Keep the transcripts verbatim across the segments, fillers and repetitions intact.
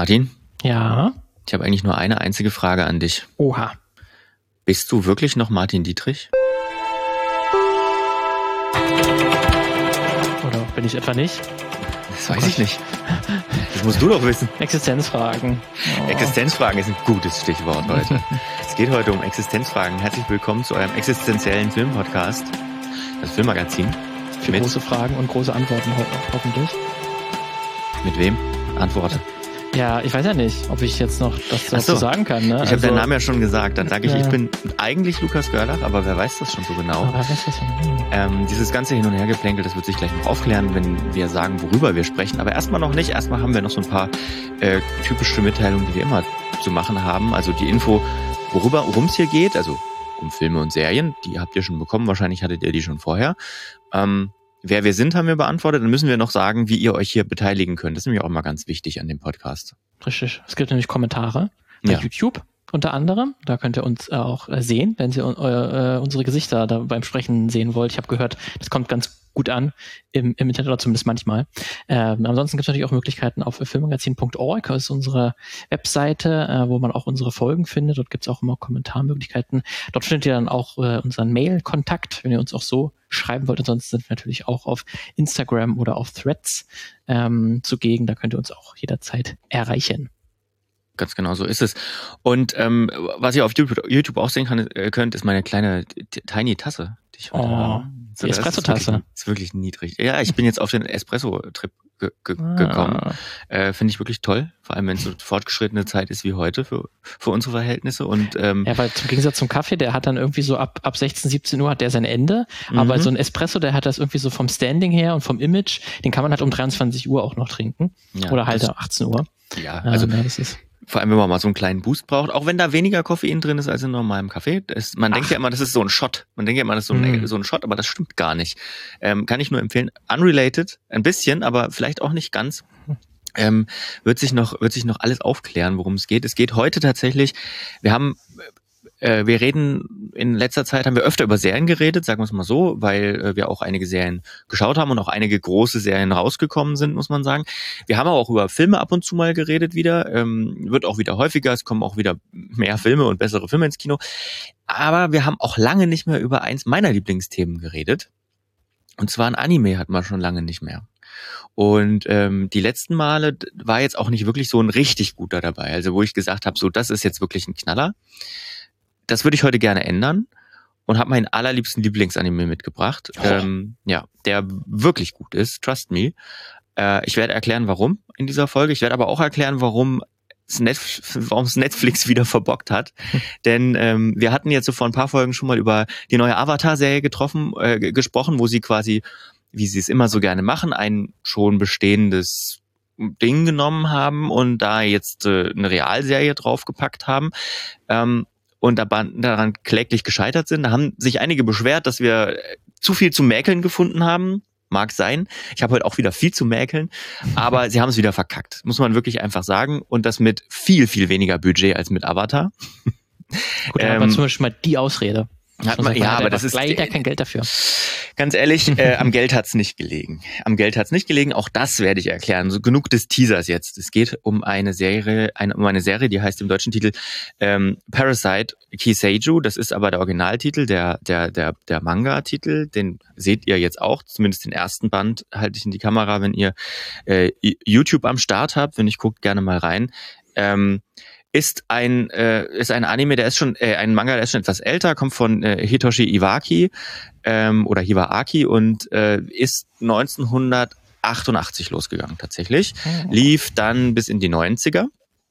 Martin? Ja? Ich habe eigentlich nur eine einzige Frage an dich. Oha. Bist du wirklich noch Martin Dietrich? Oder bin ich etwa nicht? Das weiß ich nicht. Das musst du doch wissen. Existenzfragen. Oh. Existenzfragen ist ein gutes Stichwort heute. Es geht heute um Existenzfragen. Herzlich willkommen zu eurem existenziellen Filmpodcast. Das Filmmagazin. Für mit große Fragen und große Antworten ho- hoffentlich. Mit wem? Antworte. Ja, ich weiß ja nicht, ob ich jetzt noch das so. dazu sagen kann. Ne? Ich also, habe deinen Namen ja schon gesagt. Dann sage ich, ja. ich bin eigentlich Lukas Görlach, aber wer weiß das schon so genau. Aber wer weiß das schon? Ähm, dieses ganze Hin- und Hergeplänkel, das wird sich gleich noch aufklären, wenn wir sagen, worüber wir sprechen. Aber erstmal noch nicht. Erstmal haben wir noch so ein paar äh, typische Mitteilungen, die wir immer zu machen haben. Also die Info, worüber worum es hier geht, also um Filme und Serien, die habt ihr schon bekommen. Wahrscheinlich hattet ihr die schon vorher. Ähm, Wer wir sind, haben wir beantwortet. Dann müssen wir noch sagen, wie ihr euch hier beteiligen könnt. Das ist nämlich auch mal ganz wichtig an dem Podcast. Richtig. Es gibt nämlich Kommentare bei Ja. YouTube unter anderem. Da könnt ihr uns auch sehen, wenn ihr äh, unsere Gesichter da beim Sprechen sehen wollt. Ich habe gehört, das kommt ganz gut an im, im Internet oder zumindest manchmal. Ähm, ansonsten gibt es natürlich auch Möglichkeiten auf filmmagazin punkt org, das ist unsere Webseite, äh, wo man auch unsere Folgen findet. Dort gibt es auch immer Kommentarmöglichkeiten. Dort findet ihr dann auch äh, unseren Mail-Kontakt, wenn ihr uns auch so schreiben wollt. Ansonsten sind wir natürlich auch auf Instagram oder auf Threads ähm, zugegen. Da könnt ihr uns auch jederzeit erreichen. Ganz genau, so ist es. Und ähm, was ihr auf YouTube auch sehen kann, äh, könnt, ist meine kleine t- tiny Tasse, die ich heute Oh, habe. die Espresso-Tasse. Ist wirklich, ist wirklich niedrig. Ja, ich bin jetzt auf den Espresso-Trip ge- ge- ah. gekommen. Äh, Finde ich wirklich toll. Vor allem, wenn es so fortgeschrittene Zeit ist wie heute für, für unsere Verhältnisse. Und ähm, ja, weil zum Gegensatz zum Kaffee, der hat dann irgendwie so ab, ab sechzehn, siebzehn Uhr hat der sein Ende. Mhm. Aber so ein Espresso, der hat das irgendwie so vom Standing her und vom Image, den kann man halt um dreiundzwanzig Uhr auch noch trinken. Ja, oder halt um achtzehn Uhr. Ja, also ja, das ist vor allem, wenn man mal so einen kleinen Boost braucht, auch wenn da weniger Koffein drin ist als in normalem Kaffee. Das, man Ach. denkt ja immer, das ist so ein Shot. Man denkt ja immer, das ist so ein, mm. so ein Shot, aber das stimmt gar nicht. Ähm, kann ich nur empfehlen. Unrelated, ein bisschen, aber vielleicht auch nicht ganz. Ähm, wird sich noch, wird sich noch alles aufklären, worum es geht. Es geht heute tatsächlich, wir haben, äh, wir reden, in letzter Zeit haben wir öfter über Serien geredet, sagen wir es mal so, weil äh, wir auch einige Serien geschaut haben und auch einige große Serien rausgekommen sind, muss man sagen. Wir haben aber auch über Filme ab und zu mal geredet wieder, ähm, wird auch wieder häufiger, es kommen auch wieder mehr Filme und bessere Filme ins Kino. Aber wir haben auch lange nicht mehr über eins meiner Lieblingsthemen geredet. Und zwar ein Anime hatten wir schon lange nicht mehr. Und ähm, die letzten Male war jetzt auch nicht wirklich so ein richtig guter dabei. Also wo ich gesagt habe, so das ist jetzt wirklich ein Knaller. Das würde ich heute gerne ändern und habe meinen allerliebsten Lieblingsanime mitgebracht, oh. ähm, ja, der wirklich gut ist, trust me. Äh, ich werde erklären, warum in dieser Folge. Ich werde aber auch erklären, warum es Netf- warum es Netflix wieder verbockt hat. Hm. Denn ähm, wir hatten jetzt so vor ein paar Folgen schon mal über die neue Avatar-Serie getroffen, äh, g- gesprochen, wo sie quasi, wie sie es immer so gerne machen, ein schon bestehendes Ding genommen haben und da jetzt äh, eine Realserie draufgepackt haben. Ähm, und daran kläglich gescheitert sind. Da haben sich einige beschwert, dass wir zu viel zu mäkeln gefunden haben. Mag sein. Ich habe heute auch wieder viel zu mäkeln, aber sie haben es wieder verkackt. Muss man wirklich einfach sagen. Und das mit viel, viel weniger Budget als mit Avatar. Gut, da ähm, hat man zum Beispiel mal die Ausrede. Hat man, ja, aber das ist leider kein Geld dafür. Ganz ehrlich, äh, am Geld hat's nicht gelegen. Am Geld hat's nicht gelegen. Auch das werde ich erklären. So genug des Teasers jetzt. Es geht um eine Serie, eine, um eine Serie, die heißt im deutschen Titel ähm, Parasite Kiseiju. Das ist aber der Originaltitel, der der der der Manga-Titel. Den seht ihr jetzt auch. Zumindest den ersten Band halte ich in die Kamera, wenn ihr äh, YouTube am Start habt. Wenn nicht, guckt gerne mal rein. Ähm, ist ein äh, ist ein Anime, der ist schon äh, ein Manga, der ist schon etwas älter, kommt von äh, Hitoshi Iwaki ähm, oder Hiwaaki und äh, ist neunzehnhundertachtundachtzig losgegangen tatsächlich, oh. Lief dann bis in die neunziger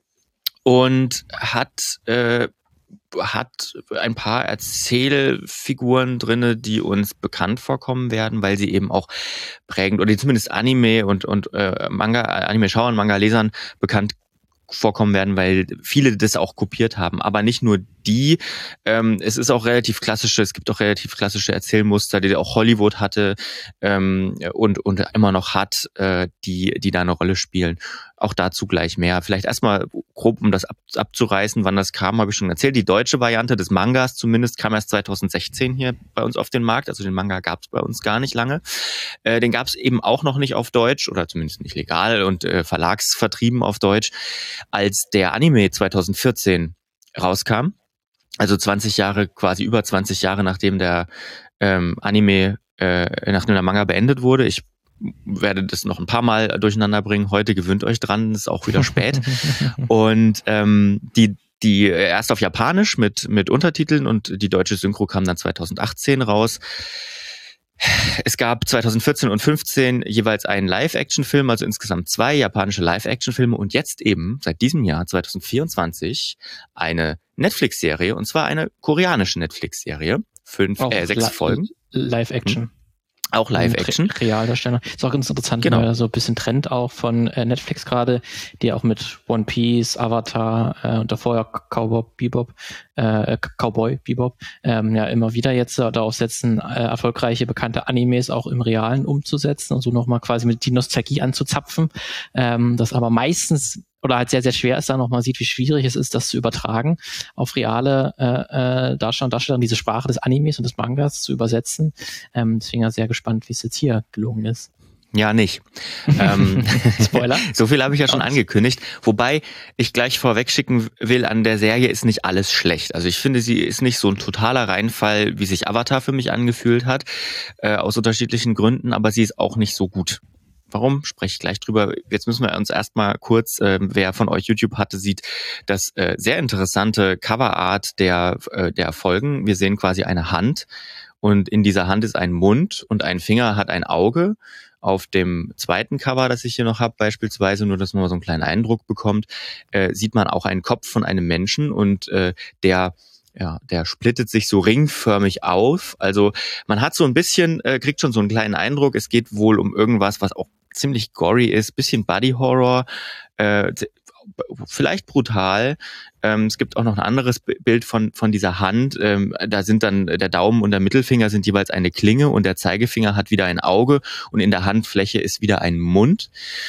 und hat äh, hat ein paar Erzählfiguren drinne, die uns bekannt vorkommen werden, weil sie eben auch prägend oder zumindest Anime und und äh, Manga Anime-Schauern, Manga-Lesern bekannt vorkommen werden, weil viele das auch kopiert haben, aber nicht nur die. Ähm, es ist auch relativ klassische, es gibt auch relativ klassische Erzählmuster, die auch Hollywood hatte ähm, und, und immer noch hat, äh, die, die da eine Rolle spielen. Auch dazu gleich mehr. Vielleicht erstmal grob, um das ab, abzureißen, wann das kam, habe ich schon erzählt. Die deutsche Variante des Mangas zumindest kam erst zwanzig sechzehn hier bei uns auf den Markt. Also den Manga gab es bei uns gar nicht lange. Äh, den gab es eben auch noch nicht auf Deutsch oder zumindest nicht legal und äh, verlagsvertrieben auf Deutsch, als der Anime zwanzig vierzehn rauskam. Also zwanzig Jahre, quasi über zwanzig Jahre, nachdem der ähm, Anime, äh, nachdem der Manga beendet wurde. Ich werde das noch ein paar Mal durcheinander bringen. Heute gewöhnt euch dran, ist auch wieder spät. Und ähm, die die erst auf Japanisch mit mit Untertiteln und die deutsche Synchro kam dann zwanzig achtzehn raus. Es gab zwanzig vierzehn und fünfzehn jeweils einen Live-Action-Film, also insgesamt zwei japanische Live-Action-Filme und jetzt eben seit diesem Jahr zwanzig vierundzwanzig eine Netflix-Serie, und zwar eine koreanische Netflix-Serie. Fünf, Auch äh, sechs li- Folgen. Live-Action. Hm. Auch Live-Action. Re- Realdarsteller. Ist auch ganz interessant, Genau. weil so ein bisschen Trend auch von äh, Netflix gerade, die auch mit One Piece, Avatar äh, und davor ja Cowboy Bebop, äh, Cowboy Bebop, ähm, ja immer wieder jetzt äh, darauf setzen, äh, erfolgreiche, bekannte Animes auch im Realen umzusetzen und so nochmal quasi mit die Nostalgie anzuzapfen. Ähm, das aber meistens oder halt sehr, sehr schwer ist, da nochmal sieht, wie schwierig es ist, das zu übertragen, auf reale äh, Darsteller und Darsteller, diese Sprache des Animes und des Mangas zu übersetzen. Ähm, deswegen ja sehr gespannt, wie es jetzt hier gelungen ist. Ja, nicht. ähm, Spoiler. So viel habe ich ja schon angekündigt. Wobei ich gleich vorwegschicken will, an der Serie ist nicht alles schlecht. Also ich finde, sie ist nicht so ein totaler Reinfall, wie sich Avatar für mich angefühlt hat, äh, aus unterschiedlichen Gründen, aber sie ist auch nicht so gut. Warum? Spreche ich gleich drüber. Jetzt müssen wir uns erstmal kurz, äh, wer von euch YouTube hatte, sieht das äh, sehr interessante Coverart der, äh, der Folgen. Wir sehen quasi eine Hand und in dieser Hand ist ein Mund und ein Finger hat ein Auge. Auf dem zweiten Cover, das ich hier noch habe, beispielsweise, nur dass man mal so einen kleinen Eindruck bekommt, äh, sieht man auch einen Kopf von einem Menschen und äh, der Ja, der splittet sich so ringförmig auf. Also man hat so ein bisschen, äh, kriegt schon so einen kleinen Eindruck, es geht wohl um irgendwas, was auch ziemlich gory ist, bisschen Body Horror, äh, vielleicht brutal. Ähm, es gibt auch noch ein anderes Bild von von dieser Hand. Ähm, da sind dann der Daumen und der Mittelfinger sind jeweils eine Klinge und der Zeigefinger hat wieder ein Auge und in der Handfläche ist wieder ein Mund.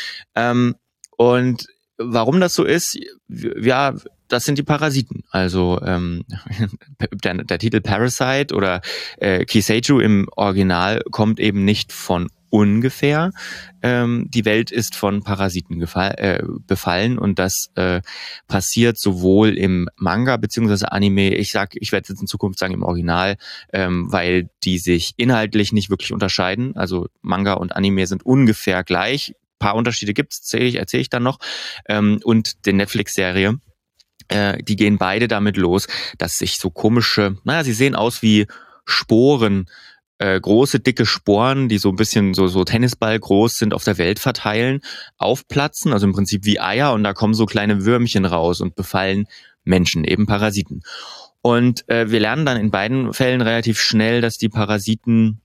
Ähm, und warum das so ist, ja, das sind die Parasiten. Also ähm, der, der Titel Parasite oder äh, Kiseiju im Original kommt eben nicht von ungefähr. Ähm, die Welt ist von Parasiten gefall, äh, befallen und das äh, passiert sowohl im Manga beziehungsweise Anime, ich sag, ich werde jetzt in Zukunft sagen im Original, ähm, weil die sich inhaltlich nicht wirklich unterscheiden. Also Manga und Anime sind ungefähr gleich. Ein paar Unterschiede gibt's, erzähle ich, erzähl ich dann noch. Ähm, und die Netflix-Serie, äh, die gehen beide damit los, dass sich so komische, naja, sie sehen aus wie Sporen, äh, große, dicke Sporen, die so ein bisschen so, so Tennisball groß sind, auf der Welt verteilen, aufplatzen, also im Prinzip wie Eier und da kommen so kleine Würmchen raus und befallen Menschen, eben Parasiten. Und äh, wir lernen dann in beiden Fällen relativ schnell, dass die Parasiten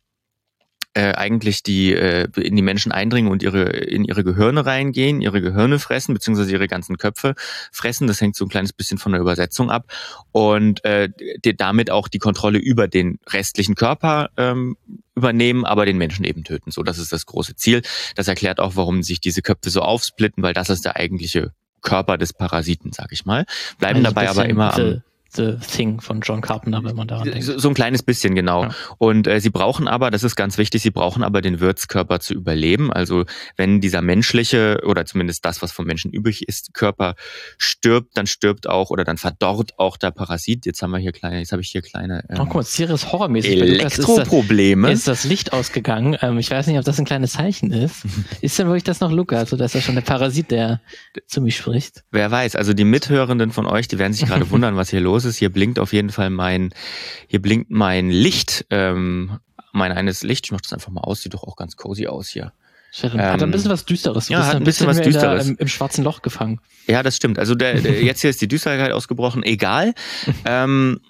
äh, eigentlich die äh, in die Menschen eindringen und ihre in ihre Gehirne reingehen, ihre Gehirne fressen, beziehungsweise ihre ganzen Köpfe fressen. Das hängt so ein kleines bisschen von der Übersetzung ab. Und äh, die, damit auch die Kontrolle über den restlichen Körper ähm, übernehmen, aber den Menschen eben töten. So, das ist das große Ziel. Das erklärt auch, warum sich diese Köpfe so aufsplitten, weil das ist der eigentliche Körper des Parasiten, sag ich mal. Bleiben also dabei aber immer am The Thing von John Carpenter, wenn man daran denkt. So, so ein kleines bisschen, genau. Ja. Und äh, sie brauchen aber, das ist ganz wichtig, sie brauchen aber den Wirtskörper zu überleben. Also wenn dieser menschliche oder zumindest das, was vom Menschen übrig ist, Körper stirbt, dann stirbt auch oder dann verdorrt auch der Parasit. Jetzt haben wir hier kleine, jetzt habe ich hier kleine ähm, oh, guck mal, serious horrormäßig. Elektroprobleme. Ist, ist das Licht ausgegangen? Ähm, ich weiß nicht, ob das ein kleines Zeichen ist. Ist denn wirklich das noch Luca? Also das ist ja schon der Parasit, der zu mir spricht. Wer weiß, also die Mithörenden von euch, die werden sich gerade wundern, was hier los ist. Hier blinkt auf jeden Fall mein, hier blinkt mein Licht, ähm, mein eines Licht. Ich mach das einfach mal aus, sieht doch auch ganz cozy aus hier. Ähm, hat ein bisschen was Düsteres. Du ja, bist hat ein bisschen, bisschen was Düsteres. Der, im, Im schwarzen Loch gefangen. Ja, das stimmt. Also der, der, jetzt hier ist die Düsterheit ausgebrochen. Egal. ähm,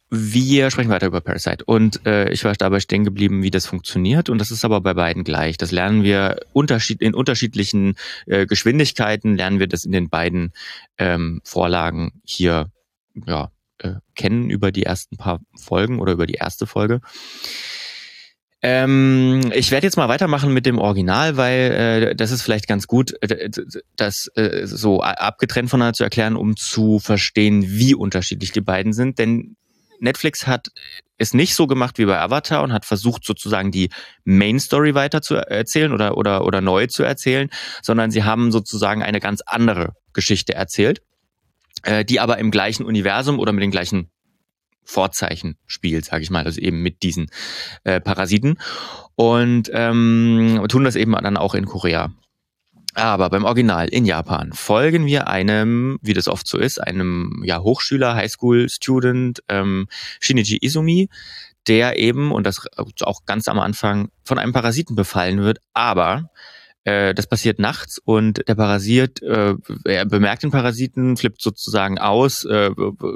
wir sprechen weiter über Parasite. Und äh, ich war dabei stehen geblieben, wie das funktioniert. Und das ist aber bei beiden gleich. Das lernen wir unterschied in unterschiedlichen äh, Geschwindigkeiten, lernen wir das in den beiden ähm, Vorlagen hier, ja, äh, kennen über die ersten paar Folgen oder über die erste Folge. Ähm, ich werde jetzt mal weitermachen mit dem Original, weil äh, das ist vielleicht ganz gut, äh, das äh, so abgetrennt voneinander zu erklären, um zu verstehen, wie unterschiedlich die beiden sind. Denn Netflix hat es nicht so gemacht wie bei Avatar und hat versucht, sozusagen die Main Story weiter zu erzählen oder oder oder neu zu erzählen, sondern sie haben sozusagen eine ganz andere Geschichte erzählt, äh, die aber im gleichen Universum oder mit den gleichen Vorzeichen spielt, sage ich mal, also eben mit diesen äh, Parasiten und ähm, tun das eben dann auch in Korea. Aber beim Original in Japan folgen wir einem, wie das oft so ist, einem ja Hochschüler, Highschool-Student, ähm, Shinichi Izumi, der eben, und das auch ganz am Anfang, von einem Parasiten befallen wird, aber äh, das passiert nachts und der Parasit, äh, er bemerkt den Parasiten, flippt sozusagen aus, äh,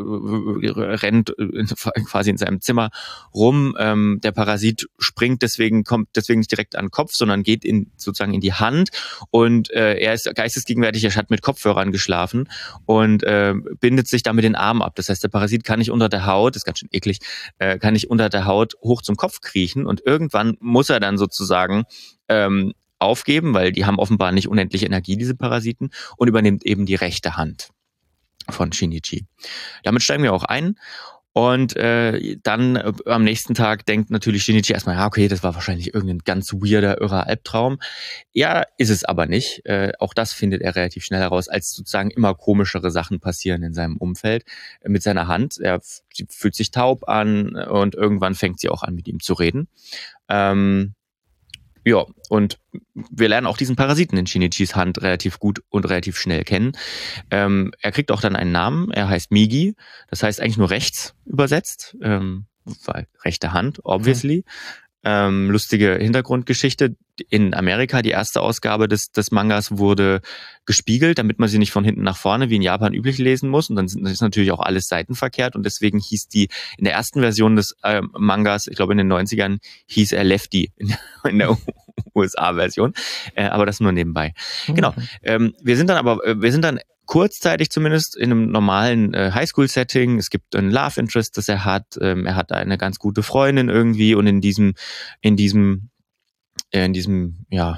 rennt in, quasi in seinem Zimmer rum. Ähm, der Parasit springt deswegen, kommt deswegen nicht direkt an den Kopf, sondern geht in, sozusagen in die Hand und äh, er ist geistesgegenwärtig, er hat mit Kopfhörern geschlafen und äh, bindet sich damit den Arm ab. Das heißt, der Parasit kann nicht unter der Haut, das ist ganz schön eklig, äh, kann nicht unter der Haut hoch zum Kopf kriechen und irgendwann muss er dann sozusagen ähm, aufgeben, weil die haben offenbar nicht unendlich Energie, diese Parasiten, und übernimmt eben die rechte Hand von Shinichi. Damit steigen wir auch ein und äh, dann äh, am nächsten Tag denkt natürlich Shinichi erstmal, ja okay, das war wahrscheinlich irgendein ganz weirder, irrer Albtraum. Ja, ist es aber nicht. Äh, auch das findet er relativ schnell heraus, als sozusagen immer komischere Sachen passieren in seinem Umfeld äh, mit seiner Hand. Er f- sie fühlt sich taub an und irgendwann fängt sie auch an, mit ihm zu reden. Ähm, Ja, und wir lernen auch diesen Parasiten in Shinichis Hand relativ gut und relativ schnell kennen. Ähm, er kriegt auch dann einen Namen, er heißt Migi, das heißt eigentlich nur rechts übersetzt, ähm, weil rechte Hand, obviously. Mhm. Ähm, lustige Hintergrundgeschichte. In Amerika, die erste Ausgabe des, des Mangas wurde gespiegelt, damit man sie nicht von hinten nach vorne wie in Japan üblich lesen muss. Und dann ist natürlich auch alles seitenverkehrt. Und deswegen hieß die in der ersten Version des äh, Mangas, ich glaube in den neunzigern, hieß er Lefty in, in der U S A-Version. Äh, aber das nur nebenbei. Mhm. Genau. Ähm, wir sind dann aber, wir sind dann kurzzeitig zumindest in einem normalen äh, Highschool-Setting. Es gibt ein Love Interest, das er hat. Ähm, er hat eine ganz gute Freundin irgendwie und in diesem, in diesem, äh, in diesem, ja,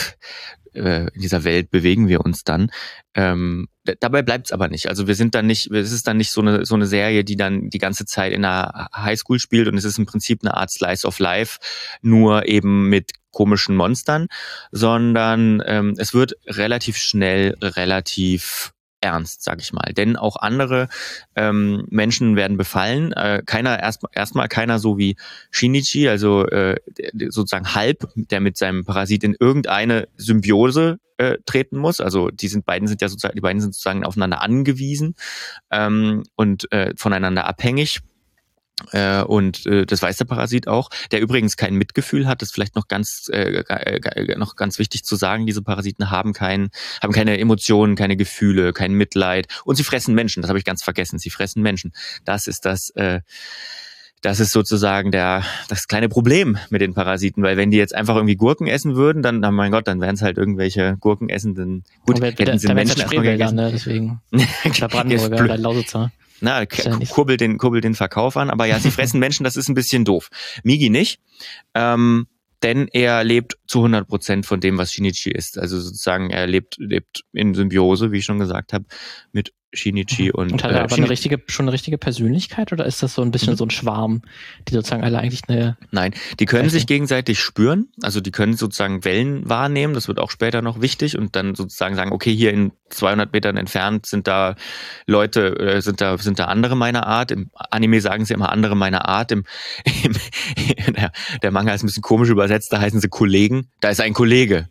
äh, in dieser Welt bewegen wir uns dann. Ähm, d- dabei bleibt es aber nicht. Also wir sind dann nicht, es ist dann nicht so eine so eine Serie, die dann die ganze Zeit in einer Highschool spielt und es ist im Prinzip eine Art Slice of Life, nur eben mit komischen Monstern, sondern ähm, es wird relativ schnell relativ ernst, sag ich mal. Denn auch andere ähm, Menschen werden befallen. Äh, keiner, erstmal erstmal keiner so wie Shinichi, also äh, sozusagen halb, der mit seinem Parasit in irgendeine Symbiose äh, treten muss. Also die sind beiden sind ja sozusagen, die beiden sind sozusagen aufeinander angewiesen ähm, und äh, voneinander abhängig. Äh, und äh, das weiß der Parasit auch, der übrigens kein Mitgefühl hat. Das ist vielleicht noch ganz äh, äh, noch ganz wichtig zu sagen. Diese Parasiten haben kein, haben keine Emotionen, keine Gefühle, kein Mitleid und sie fressen Menschen. Das habe ich ganz vergessen. Sie fressen Menschen. Das ist das. Äh, Das ist sozusagen der das kleine Problem mit den Parasiten, weil wenn die jetzt einfach irgendwie Gurken essen würden, dann, oh mein Gott, dann wären es halt irgendwelche Gurkenessenden. Gut, aber hätten sie da Menschen erstmal gegessen. Ne? Deswegen. Der Brandenburger oder Lausitzer. Na, ja kurbelt den, kurbelt den Verkauf an, aber ja, sie fressen Menschen, das ist ein bisschen doof. Migi nicht, ähm, denn er lebt zu hundert Prozent von dem, was Shinichi ist. Also sozusagen, er lebt, lebt in Symbiose, wie ich schon gesagt habe, mit Shinichi und... Und hat er äh, aber eine richtige, schon eine richtige Persönlichkeit oder ist das so ein bisschen mhm. so ein Schwarm, die sozusagen alle eigentlich eine... Nein, die können sich gegenseitig spüren, also die können sozusagen Wellen wahrnehmen, das wird auch später noch wichtig und dann sozusagen sagen, okay, hier in zweihundert Metern entfernt sind da Leute, äh, sind da sind da andere meiner Art. Im Anime sagen sie immer andere meiner Art, im, im der, der Manga ist ein bisschen komisch übersetzt, da heißen sie Kollegen, da ist ein Kollege.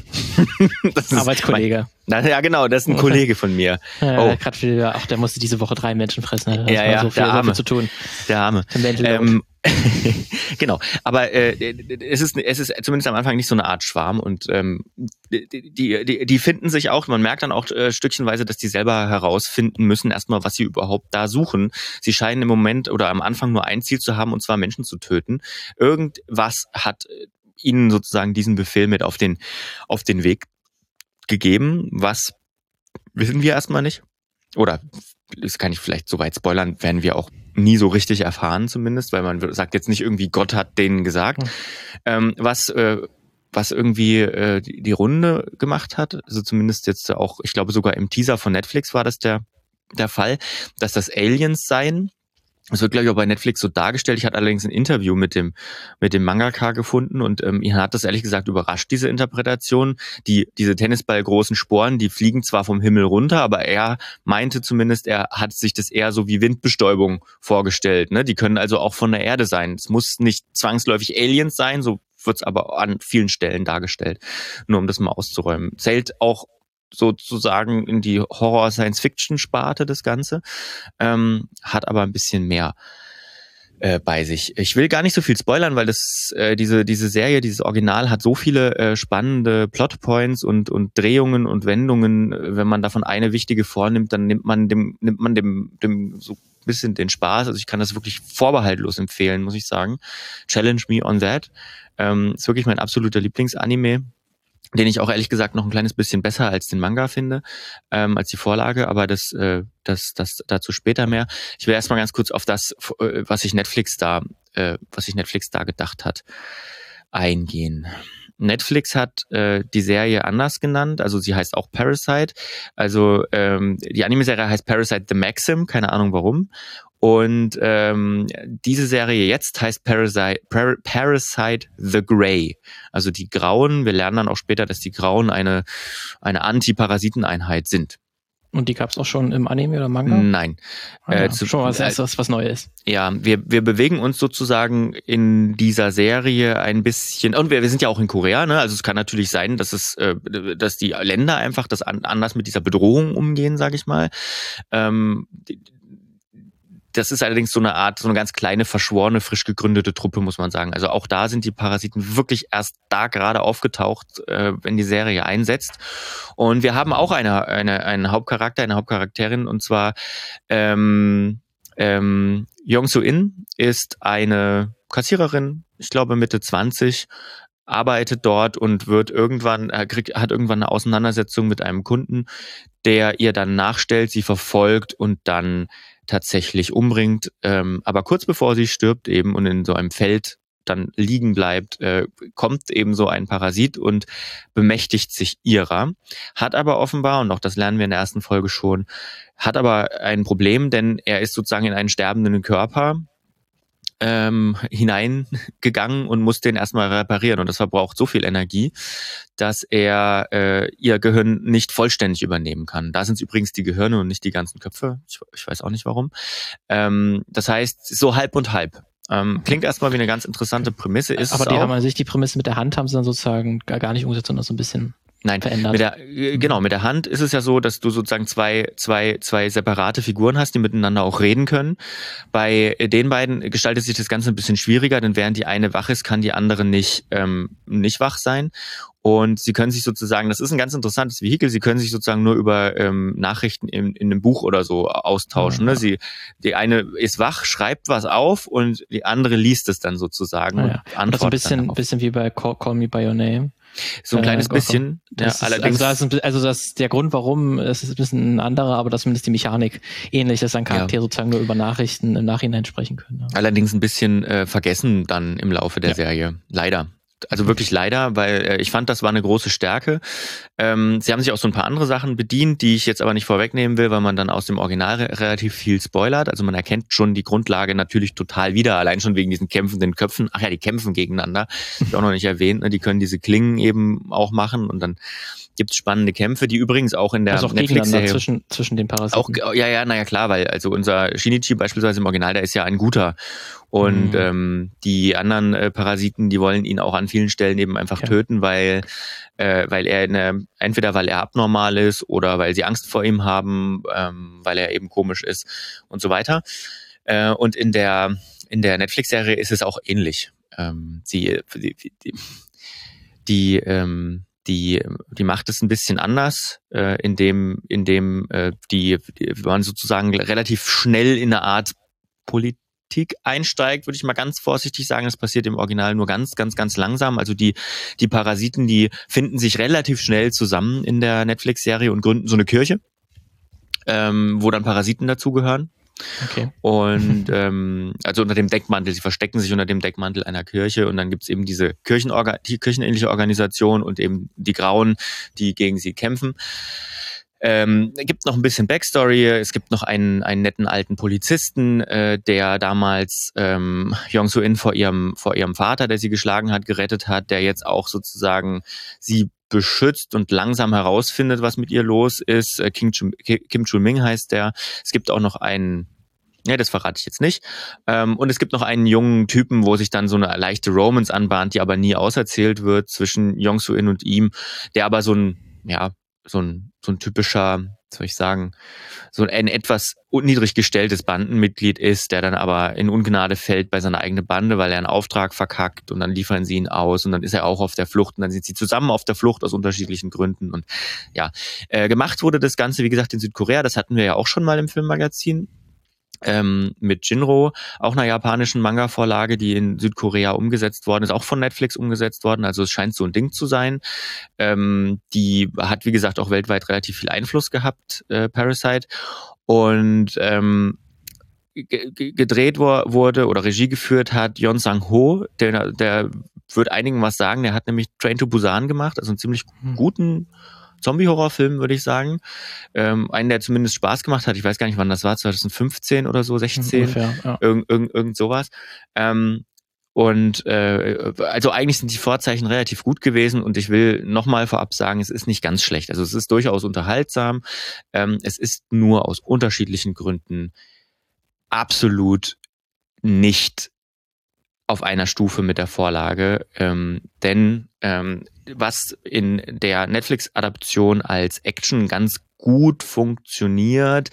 Das ist Arbeitskollege. Mein, ja, genau, das ist ein Kollege von mir. Ja, oh. Grad für, ach, der musste diese Woche drei Menschen fressen. Hat ja, ja, so viel, der Arme. So viel zu tun. Der Arme. Ähm, genau, aber äh, es ist es ist zumindest am Anfang nicht so eine Art Schwarm und ähm, die, die die finden sich auch, man merkt dann auch äh, stückchenweise, dass die selber herausfinden müssen erstmal, was sie überhaupt da suchen. Sie scheinen im Moment oder am Anfang nur ein Ziel zu haben und zwar Menschen zu töten. Irgendwas hat ihnen sozusagen diesen Befehl mit auf den auf den Weg gegeben, was wissen wir erstmal nicht. oder das kann ich vielleicht so weit spoilern, werden wir auch nie so richtig erfahren zumindest, weil man sagt jetzt nicht irgendwie, Gott hat denen gesagt. Mhm. Ähm, was äh, was irgendwie äh, die, die Runde gemacht hat, also zumindest jetzt auch, ich glaube sogar im Teaser von Netflix war das der der Fall, dass das Aliens seien. Das wird, glaube ich, auch bei Netflix so dargestellt. Ich hatte allerdings ein Interview mit dem mit dem Mangaka gefunden und ähm, ihn hat das ehrlich gesagt überrascht, diese Interpretation. Die diese Tennisballgroßen Sporen, die fliegen zwar vom Himmel runter, aber er meinte zumindest, er hat sich das eher so wie Windbestäubung vorgestellt. Ne? Die können also auch von der Erde sein. Es muss nicht zwangsläufig Aliens sein, so wird es aber an vielen Stellen dargestellt. Nur um das mal auszuräumen. Zählt auch sozusagen in die Horror-Science-Fiction-Sparte das Ganze, ähm, hat aber ein bisschen mehr äh, bei sich. Ich will gar nicht so viel spoilern, weil das äh, diese diese Serie, dieses Original hat so viele äh, spannende Plotpoints und und Drehungen und Wendungen. Wenn man davon eine wichtige vornimmt, dann nimmt man dem nimmt man dem dem so ein bisschen den Spaß. Also ich kann das wirklich vorbehaltlos empfehlen, muss ich sagen. Challenge me on that. Ähm, ist wirklich mein absoluter Lieblingsanime, den ich auch ehrlich gesagt noch ein kleines bisschen besser als den Manga finde, ähm, als die Vorlage, aber das, äh, das, das dazu später mehr. Ich will erstmal ganz kurz auf das, äh, was sich Netflix da, äh, was sich Netflix da gedacht hat, eingehen. Netflix hat äh, die Serie anders genannt, also sie heißt auch Parasite. Also ähm, die Anime-Serie heißt Parasite the Maxim, keine Ahnung warum. Und ähm, diese Serie jetzt heißt Parasite, Par- Parasite the Grey, also die Grauen. Wir lernen dann auch später, dass die Grauen eine eine Antiparasiteneinheit sind. Und die gab es auch schon im Anime oder Manga? Nein. Ah, ja. äh, zu, schon was erstes, was Neues. Ja, wir wir bewegen uns sozusagen in dieser Serie ein bisschen, und wir, wir sind ja auch in Korea, ne? Also es kann natürlich sein, dass es, äh, dass die Länder einfach das an, anders mit dieser Bedrohung umgehen, sage ich mal. Ähm, die, Das ist allerdings so eine Art, so eine ganz kleine, verschworene, frisch gegründete Truppe, muss man sagen. Also auch da sind die Parasiten wirklich erst da gerade aufgetaucht, äh, wenn die Serie einsetzt. Und wir haben auch eine, eine, einen Hauptcharakter, eine Hauptcharakterin, und zwar ähm, ähm, Yong Soo-in ist eine Kassiererin, ich glaube Mitte zwanzig, arbeitet dort und wird irgendwann, äh, kriegt, hat irgendwann eine Auseinandersetzung mit einem Kunden, der ihr dann nachstellt, sie verfolgt und dann tatsächlich umbringt. Ähm, aber kurz bevor sie stirbt eben und in so einem Feld dann liegen bleibt, äh, kommt eben so ein Parasit und bemächtigt sich ihrer. Hat aber offenbar, und auch das lernen wir in der ersten Folge schon, hat aber ein Problem, denn er ist sozusagen in einen sterbenden Körper ähm, hineingegangen und muss den erstmal reparieren. Und das verbraucht so viel Energie, dass er äh, ihr Gehirn nicht vollständig übernehmen kann. Da sind es übrigens die Gehirne und nicht die ganzen Köpfe. Ich, ich weiß auch nicht warum. Ähm, das heißt, so halb und halb. Ähm, klingt erstmal wie eine ganz interessante Prämisse. Ist aber es die auch. haben an sich die Prämisse mit der Hand, haben sie dann sozusagen gar, gar nicht umgesetzt, sondern so ein bisschen Nein, verändert. mit der, genau, mit der Hand ist es ja so, dass du sozusagen zwei, zwei, zwei separate Figuren hast, die miteinander auch reden können. Bei den beiden gestaltet sich das Ganze ein bisschen schwieriger, denn während die eine wach ist, kann die andere nicht, ähm, nicht wach sein. Und sie können sich sozusagen, das ist ein ganz interessantes Vehikel, sie können sich sozusagen nur über ähm, Nachrichten in, in einem Buch oder so austauschen. Ja. Ne? Sie, die eine ist wach, schreibt was auf und die andere liest es dann sozusagen. Ah, ja. Und antwortet. Das ist ein bisschen, bisschen wie bei Call, Call Me By Your Name. So ein kleines äh, bisschen. Ja, ist, allerdings, also, das ist, also das der Grund, warum, es ist ein bisschen ein anderer, aber das zumindest die Mechanik ähnlich, dass dann Charaktere ja. sozusagen nur über Nachrichten im Nachhinein sprechen können. Ja. Allerdings ein bisschen äh, vergessen dann im Laufe der ja. Serie. Leider. Also wirklich leider, weil äh, ich fand, das war eine große Stärke. Ähm, sie haben sich auch so ein paar andere Sachen bedient, die ich jetzt aber nicht vorwegnehmen will, weil man dann aus dem Original re- relativ viel spoilert. Also man erkennt schon die Grundlage natürlich total wieder, allein schon wegen diesen kämpfenden Köpfen. Ach ja, die kämpfen gegeneinander. Hab ich auch noch nicht erwähnt. Ne? Die können diese Klingen eben auch machen und dann gibt's spannende Kämpfe, die übrigens auch in der also auch Netflix-Serie zwischen zwischen den Parasiten. Auch, ja, ja, naja, klar, weil also unser Shinichi beispielsweise im Original, der ist ja ein guter und mhm. ähm, die anderen äh, Parasiten, die wollen ihn auch an vielen Stellen eben einfach ja. töten, weil äh, weil er eine, entweder weil er abnormal ist oder weil sie Angst vor ihm haben, ähm, weil er eben komisch ist und so weiter. Äh, und in der in der Netflix-Serie ist es auch ähnlich. Ähm, sie die die, die ähm, Die, die macht es ein bisschen anders, äh, indem, indem äh, die, die man sozusagen relativ schnell in eine Art Politik einsteigt, würde ich mal ganz vorsichtig sagen. Das passiert im Original nur ganz, ganz, ganz langsam. Also die, die Parasiten, die finden sich relativ schnell zusammen in der Netflix-Serie und gründen so eine Kirche. ähm, wo dann Parasiten dazugehören. Okay. Und ähm, also unter dem Deckmantel, sie verstecken sich unter dem Deckmantel einer Kirche und dann gibt's eben diese Kirchenorga- die kirchenähnliche Organisation und eben die Grauen, die gegen sie kämpfen. Ähm, es gibt noch ein bisschen Backstory, es gibt noch einen, einen netten alten Polizisten, äh, der damals ähm, Yong Soo-in vor ihrem, vor ihrem Vater, der sie geschlagen hat, gerettet hat, der jetzt auch sozusagen sie beschützt und langsam herausfindet, was mit ihr los ist. Äh, Kim, Kim Chul-ming heißt der. Es gibt auch noch einen, ja, das verrate ich jetzt nicht. Ähm, und es gibt noch einen jungen Typen, wo sich dann so eine leichte Romance anbahnt, die aber nie auserzählt wird zwischen Yong Soo-in und ihm, der aber so ein, ja, so ein, so ein typischer, was soll ich sagen, so ein etwas niedrig gestelltes Bandenmitglied ist, der dann aber in Ungnade fällt bei seiner eigenen Bande, weil er einen Auftrag verkackt und dann liefern sie ihn aus und dann ist er auch auf der Flucht und dann sind sie zusammen auf der Flucht aus unterschiedlichen Gründen und ja, äh, gemacht wurde das Ganze, wie gesagt, in Südkorea, das hatten wir ja auch schon mal im Filmmagazin. Ähm, mit Jinro, auch einer japanischen Manga-Vorlage, die in Südkorea umgesetzt worden ist, auch von Netflix umgesetzt worden, also es scheint so ein Ding zu sein. Ähm, die hat, wie gesagt, auch weltweit relativ viel Einfluss gehabt, äh, Parasite. Und ähm, g- g- gedreht wo- wurde oder Regie geführt hat Yeon Sang-ho, der, der wird einigen was sagen, der hat nämlich Train to Busan gemacht, also einen ziemlich guten Zombie-Horrorfilm, würde ich sagen. Ähm, einen, der zumindest Spaß gemacht hat. Ich weiß gar nicht, wann das war, zwanzig fünfzehn oder so, sechzehn, Ungefähr, ja. irgend, irgend, irgend sowas. Ähm, und äh, also eigentlich sind die Vorzeichen relativ gut gewesen und ich will nochmal vorab sagen, es ist nicht ganz schlecht. Also es ist durchaus unterhaltsam. Ähm, es ist nur aus unterschiedlichen Gründen absolut nicht auf einer Stufe mit der Vorlage, ähm, denn ähm, was in der Netflix-Adaption als Action ganz gut funktioniert,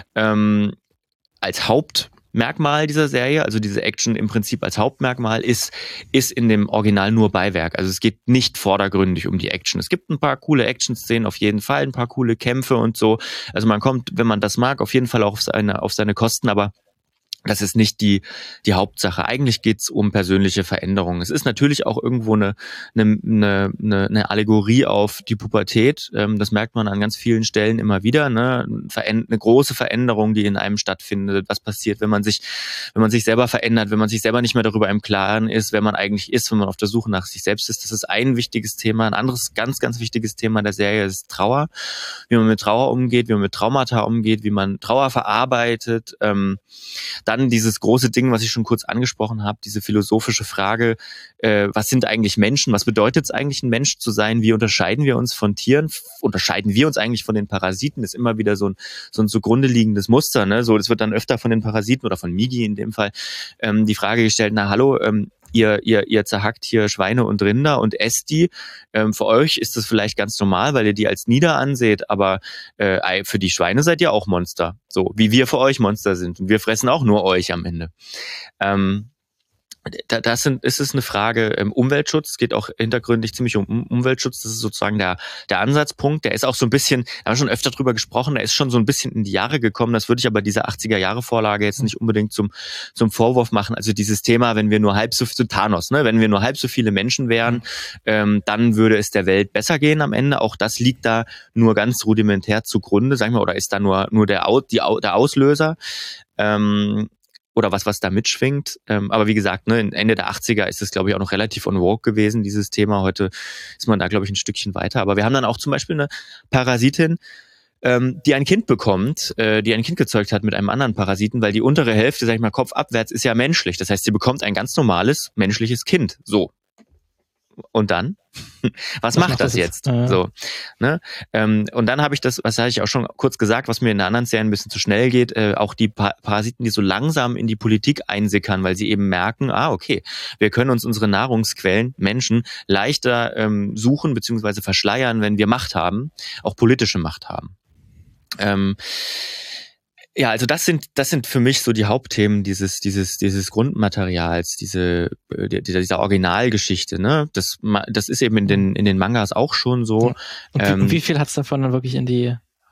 ähm, als Hauptmerkmal dieser Serie, also diese Action im Prinzip als Hauptmerkmal, ist, ist in dem Original nur Beiwerk. Also es geht nicht vordergründig um die Action. Es gibt ein paar coole Action-Szenen auf jeden Fall, ein paar coole Kämpfe und so. Also man kommt, wenn man das mag, auf jeden Fall auch auf seine, auf seine Kosten, aber das ist nicht die die Hauptsache. Eigentlich geht's um persönliche Veränderungen. Es ist natürlich auch irgendwo eine eine eine, eine Allegorie auf die Pubertät. Das merkt man an ganz vielen Stellen immer wieder. Ne? Eine große Veränderung, die in einem stattfindet. Was passiert, wenn man sich wenn man sich selber verändert, wenn man sich selber nicht mehr darüber im Klaren ist, wer man eigentlich ist, wenn man auf der Suche nach sich selbst ist. Das ist ein wichtiges Thema. Ein anderes ganz ganz wichtiges Thema der Serie ist Trauer. Wie man mit Trauer umgeht, wie man mit Traumata umgeht, wie man Trauer verarbeitet. Ähm, Dann dieses große Ding, was ich schon kurz angesprochen habe, diese philosophische Frage, äh, was sind eigentlich Menschen? Was bedeutet es eigentlich, ein Mensch zu sein? Wie unterscheiden wir uns von Tieren? Unterscheiden wir uns eigentlich von den Parasiten? Das ist immer wieder so ein, so ein zugrunde liegendes Muster. Ne? So, das wird dann öfter von den Parasiten oder von Migi in dem Fall ähm, die Frage gestellt, na hallo, ähm, Ihr, ihr, ihr zerhackt hier Schweine und Rinder und esst die. Ähm, für euch ist das vielleicht ganz normal, weil ihr die als nieder anseht, aber äh, für die Schweine seid ihr auch Monster. So, wie wir für euch Monster sind. Und wir fressen auch nur euch am Ende. Ähm, da, das sind, ist es eine Frage ähm, Umweltschutz. Es geht auch hintergründig ziemlich um Umweltschutz. Das ist sozusagen der, der Ansatzpunkt. Der ist auch so ein bisschen, da haben wir schon öfter drüber gesprochen, der ist schon so ein bisschen in die Jahre gekommen. Das würde ich aber dieser achtziger-Jahre-Vorlage jetzt nicht unbedingt zum, zum Vorwurf machen. Also dieses Thema, wenn wir nur halb so, so Thanos, ne, wenn wir nur halb so viele Menschen wären, ähm, dann würde es der Welt besser gehen am Ende. Auch das liegt da nur ganz rudimentär zugrunde, sagen wir, oder ist da nur, nur der, die, der Auslöser. Ähm, oder was, was da mitschwingt. Ähm, aber wie gesagt, ne, Ende der achtziger ist es, glaube ich, auch noch relativ on vogue gewesen, dieses Thema. Heute ist man da, glaube ich, ein Stückchen weiter. Aber wir haben dann auch zum Beispiel eine Parasitin, ähm, die ein Kind bekommt, äh, die ein Kind gezeugt hat mit einem anderen Parasiten, weil die untere Hälfte, sag ich mal, kopfabwärts, ist ja menschlich. Das heißt, sie bekommt ein ganz normales menschliches Kind. So. Und dann? Was, was macht, macht das jetzt? jetzt? Äh. So, ne? Ähm, und dann habe ich das, was hatte ich auch schon kurz gesagt, was mir in der anderen Serie ein bisschen zu schnell geht, äh, auch die pa- Parasiten, die so langsam in die Politik einsickern, weil sie eben merken, ah, okay, wir können uns unsere Nahrungsquellen, Menschen, leichter ähm, suchen bzw. verschleiern, wenn wir Macht haben, auch politische Macht haben. Ähm, Ja, also das sind das sind für mich so die Hauptthemen dieses dieses dieses Grundmaterials, diese dieser, dieser Originalgeschichte, ne? Das das ist eben in den in den Mangas auch schon so. Und wie, ähm, und wie viel hat's davon dann wirklich in die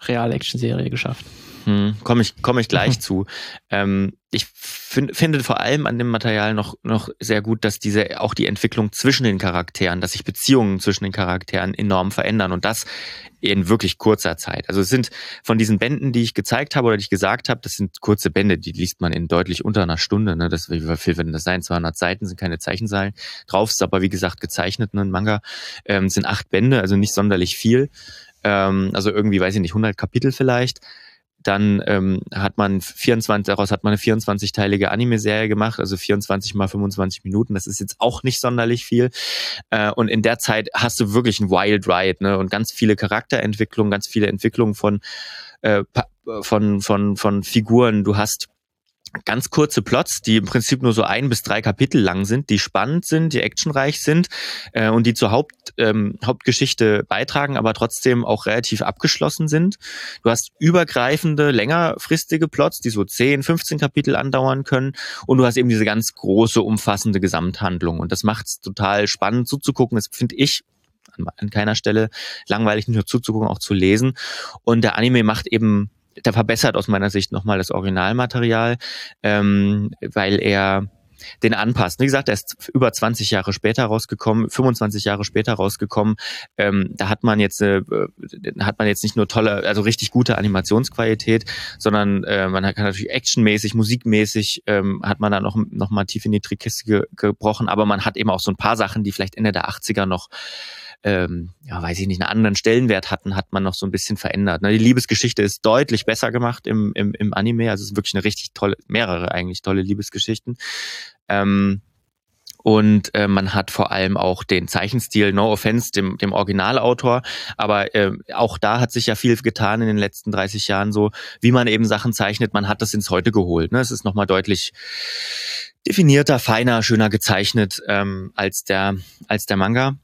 Real-Action-Serie geschafft. Hm, komme ich, komme ich gleich zu. Ähm, ich find, finde vor allem an dem Material noch, noch sehr gut, dass diese, auch die Entwicklung zwischen den Charakteren, dass sich Beziehungen zwischen den Charakteren enorm verändern und das in wirklich kurzer Zeit. Also es sind von diesen Bänden, die ich gezeigt habe oder die ich gesagt habe, das sind kurze Bände, die liest man in deutlich unter einer Stunde, ne? Das, wie viel werden das sein? zweihundert Seiten sind keine Zeichenzeilen drauf, ist aber wie gesagt gezeichnet, ne? Ein Manga, ähm, sind acht Bände, also nicht sonderlich viel. Ähm, also irgendwie, weiß ich nicht, hundert Kapitel vielleicht. Dann ähm, hat man vierundzwanzig, daraus hat man eine vierundzwanzig-teilige Anime-Serie gemacht, also vierundzwanzig mal fünfundzwanzig Minuten, das ist jetzt auch nicht sonderlich viel. Äh, und in der Zeit hast du wirklich ein Wild Ride, ne? Und ganz viele Charakterentwicklungen, ganz viele Entwicklungen von, äh, von, von, von Figuren. Du hast ganz kurze Plots, die im Prinzip nur so ein bis drei Kapitel lang sind, die spannend sind, die actionreich sind äh, und die zur Haupt, ähm, Hauptgeschichte beitragen, aber trotzdem auch relativ abgeschlossen sind. Du hast übergreifende, längerfristige Plots, die so zehn, fünfzehn Kapitel andauern können und du hast eben diese ganz große, umfassende Gesamthandlung und das macht es total spannend zuzugucken. Das finde ich an, an keiner Stelle langweilig, nicht nur zuzugucken, auch zu lesen. Und der Anime macht eben der verbessert aus meiner Sicht nochmal das Originalmaterial, ähm, weil er den anpasst. Wie gesagt, er ist über zwanzig Jahre später rausgekommen, fünfundzwanzig Jahre später rausgekommen. Ähm, da hat man jetzt äh, hat man jetzt nicht nur tolle, also richtig gute Animationsqualität, sondern äh, man kann natürlich actionmäßig, musikmäßig ähm, hat man da noch noch mal tief in die Trickkiste ge- gebrochen, aber man hat eben auch so ein paar Sachen, die vielleicht Ende der achtziger noch Ähm, ja, weiß ich nicht, einen anderen Stellenwert hatten, hat man noch so ein bisschen verändert. Die Liebesgeschichte ist deutlich besser gemacht im, im, im Anime, also es ist wirklich eine richtig tolle, mehrere eigentlich tolle Liebesgeschichten. Ähm, und äh, man hat vor allem auch den Zeichenstil, no offense dem, dem Originalautor, aber äh, auch da hat sich ja viel getan in den letzten dreißig Jahren so, wie man eben Sachen zeichnet, man hat das ins Heute geholt. Ne? Es ist nochmal deutlich definierter, feiner, schöner gezeichnet ähm, als der als der Manga.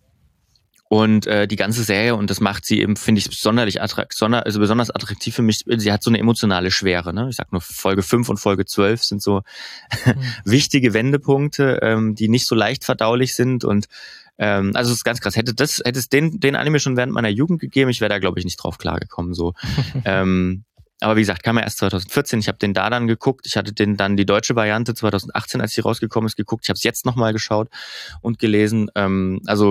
Und äh, die ganze Serie, und das macht sie eben, finde ich, sonderlich attrakt, sonder, also besonders attraktiv für mich, sie hat so eine emotionale Schwere. Ne? Ich sag nur, Folge fünf und Folge zwölf sind so mhm. wichtige Wendepunkte, ähm, die nicht so leicht verdaulich sind. Und ähm, also es ist ganz krass. Hätte das, hätte es den, den Anime schon während meiner Jugend gegeben, ich wäre da, glaube ich, nicht drauf klargekommen. So. ähm, aber wie gesagt, kam ja erst zwanzig vierzehn. Ich habe den da dann geguckt. Ich hatte den dann die deutsche Variante zwanzig achtzehn, als die rausgekommen ist, geguckt. Ich habe es jetzt nochmal geschaut und gelesen. Ähm, also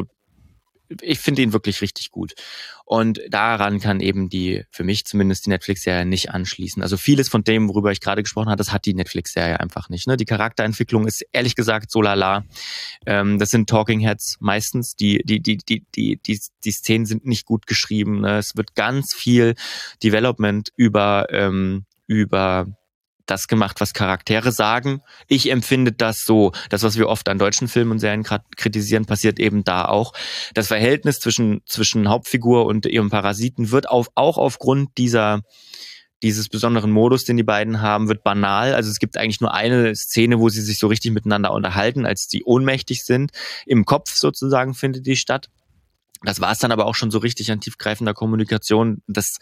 ich finde ihn wirklich richtig gut. Und daran kann eben die, für mich zumindest, die Netflix-Serie nicht anschließen. Also vieles von dem, worüber ich gerade gesprochen habe, das hat die Netflix-Serie einfach nicht. Ne? Die Charakterentwicklung ist ehrlich gesagt so lala. Ähm, das sind Talking Heads meistens. Die, die, die, die, die, die, die Szenen sind nicht gut geschrieben. Ne? Es wird ganz viel Development über, ähm, über das gemacht, was Charaktere sagen. Ich empfinde das so, das, was wir oft an deutschen Filmen und Serien kritisieren, passiert eben da auch. Das Verhältnis zwischen zwischen Hauptfigur und ihrem Parasiten wird auf, auch aufgrund dieser dieses besonderen Modus, den die beiden haben, wird banal. Also es gibt eigentlich nur eine Szene, wo sie sich so richtig miteinander unterhalten, als die ohnmächtig sind. Im Kopf sozusagen findet die statt. Das war es dann aber auch schon so richtig an tiefgreifender Kommunikation. Das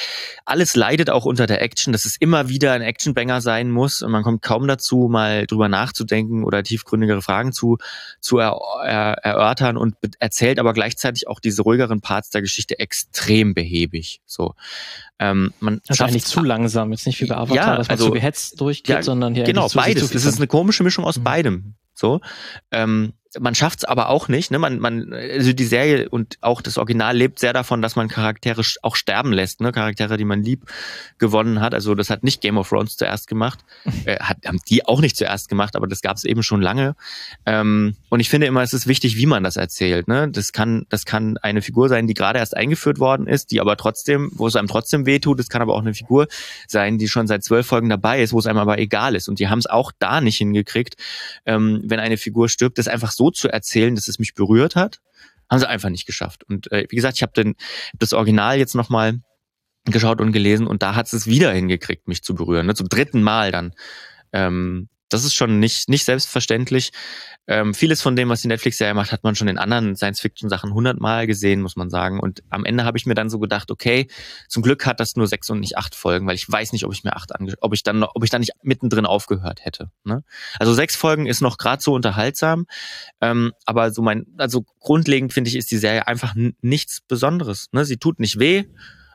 alles leidet auch unter der Action, dass es immer wieder ein Actionbanger sein muss und man kommt kaum dazu, mal drüber nachzudenken oder tiefgründigere Fragen zu, zu er, er, erörtern und erzählt aber gleichzeitig auch diese ruhigeren Parts der Geschichte extrem behäbig. So, ähm, man also eigentlich zu langsam, jetzt nicht wie bei Avatar, ja, dass man also, zu gehetzt durchgeht, ja, sondern hier genau, zu, beides. zu Es ist eine komische Mischung aus mhm. beidem. So, ähm, man schafft's aber auch nicht, ne? Man, man, also die Serie und auch das Original lebt sehr davon, dass man Charaktere auch sterben lässt, ne? Charaktere, die man lieb gewonnen hat. Also das hat nicht Game of Thrones zuerst gemacht, äh, hat, haben die auch nicht zuerst gemacht, aber das gab's eben schon lange. Ähm, und ich finde immer, es ist wichtig, wie man das erzählt, ne? Das kann, das kann eine Figur sein, die gerade erst eingeführt worden ist, die aber trotzdem, wo es einem trotzdem wehtut. Es kann aber auch eine Figur sein, die schon seit zwölf Folgen dabei ist, wo es einem aber egal ist. Und die haben es auch da nicht hingekriegt, ähm, wenn eine Figur stirbt, das einfach so zu erzählen, dass es mich berührt hat, haben sie einfach nicht geschafft. Und äh, wie gesagt, ich habe den das Original jetzt nochmal geschaut und gelesen und da hat es wieder hingekriegt, mich zu berühren, ne? Zum dritten Mal dann. Ähm, das ist schon nicht nicht selbstverständlich. Ähm, vieles von dem, was die Netflix-Serie macht, hat man schon in anderen Science-Fiction-Sachen hundertmal gesehen, muss man sagen. Und am Ende habe ich mir dann so gedacht, okay, zum Glück hat das nur sechs und nicht acht Folgen, weil ich weiß nicht, ob ich mir acht ange- ob ich dann noch, ob ich dann nicht mittendrin aufgehört hätte. Ne? Also sechs Folgen ist noch gerade so unterhaltsam, ähm, aber so mein, also grundlegend finde ich, ist die Serie einfach n- nichts Besonderes. Ne? Sie tut nicht weh.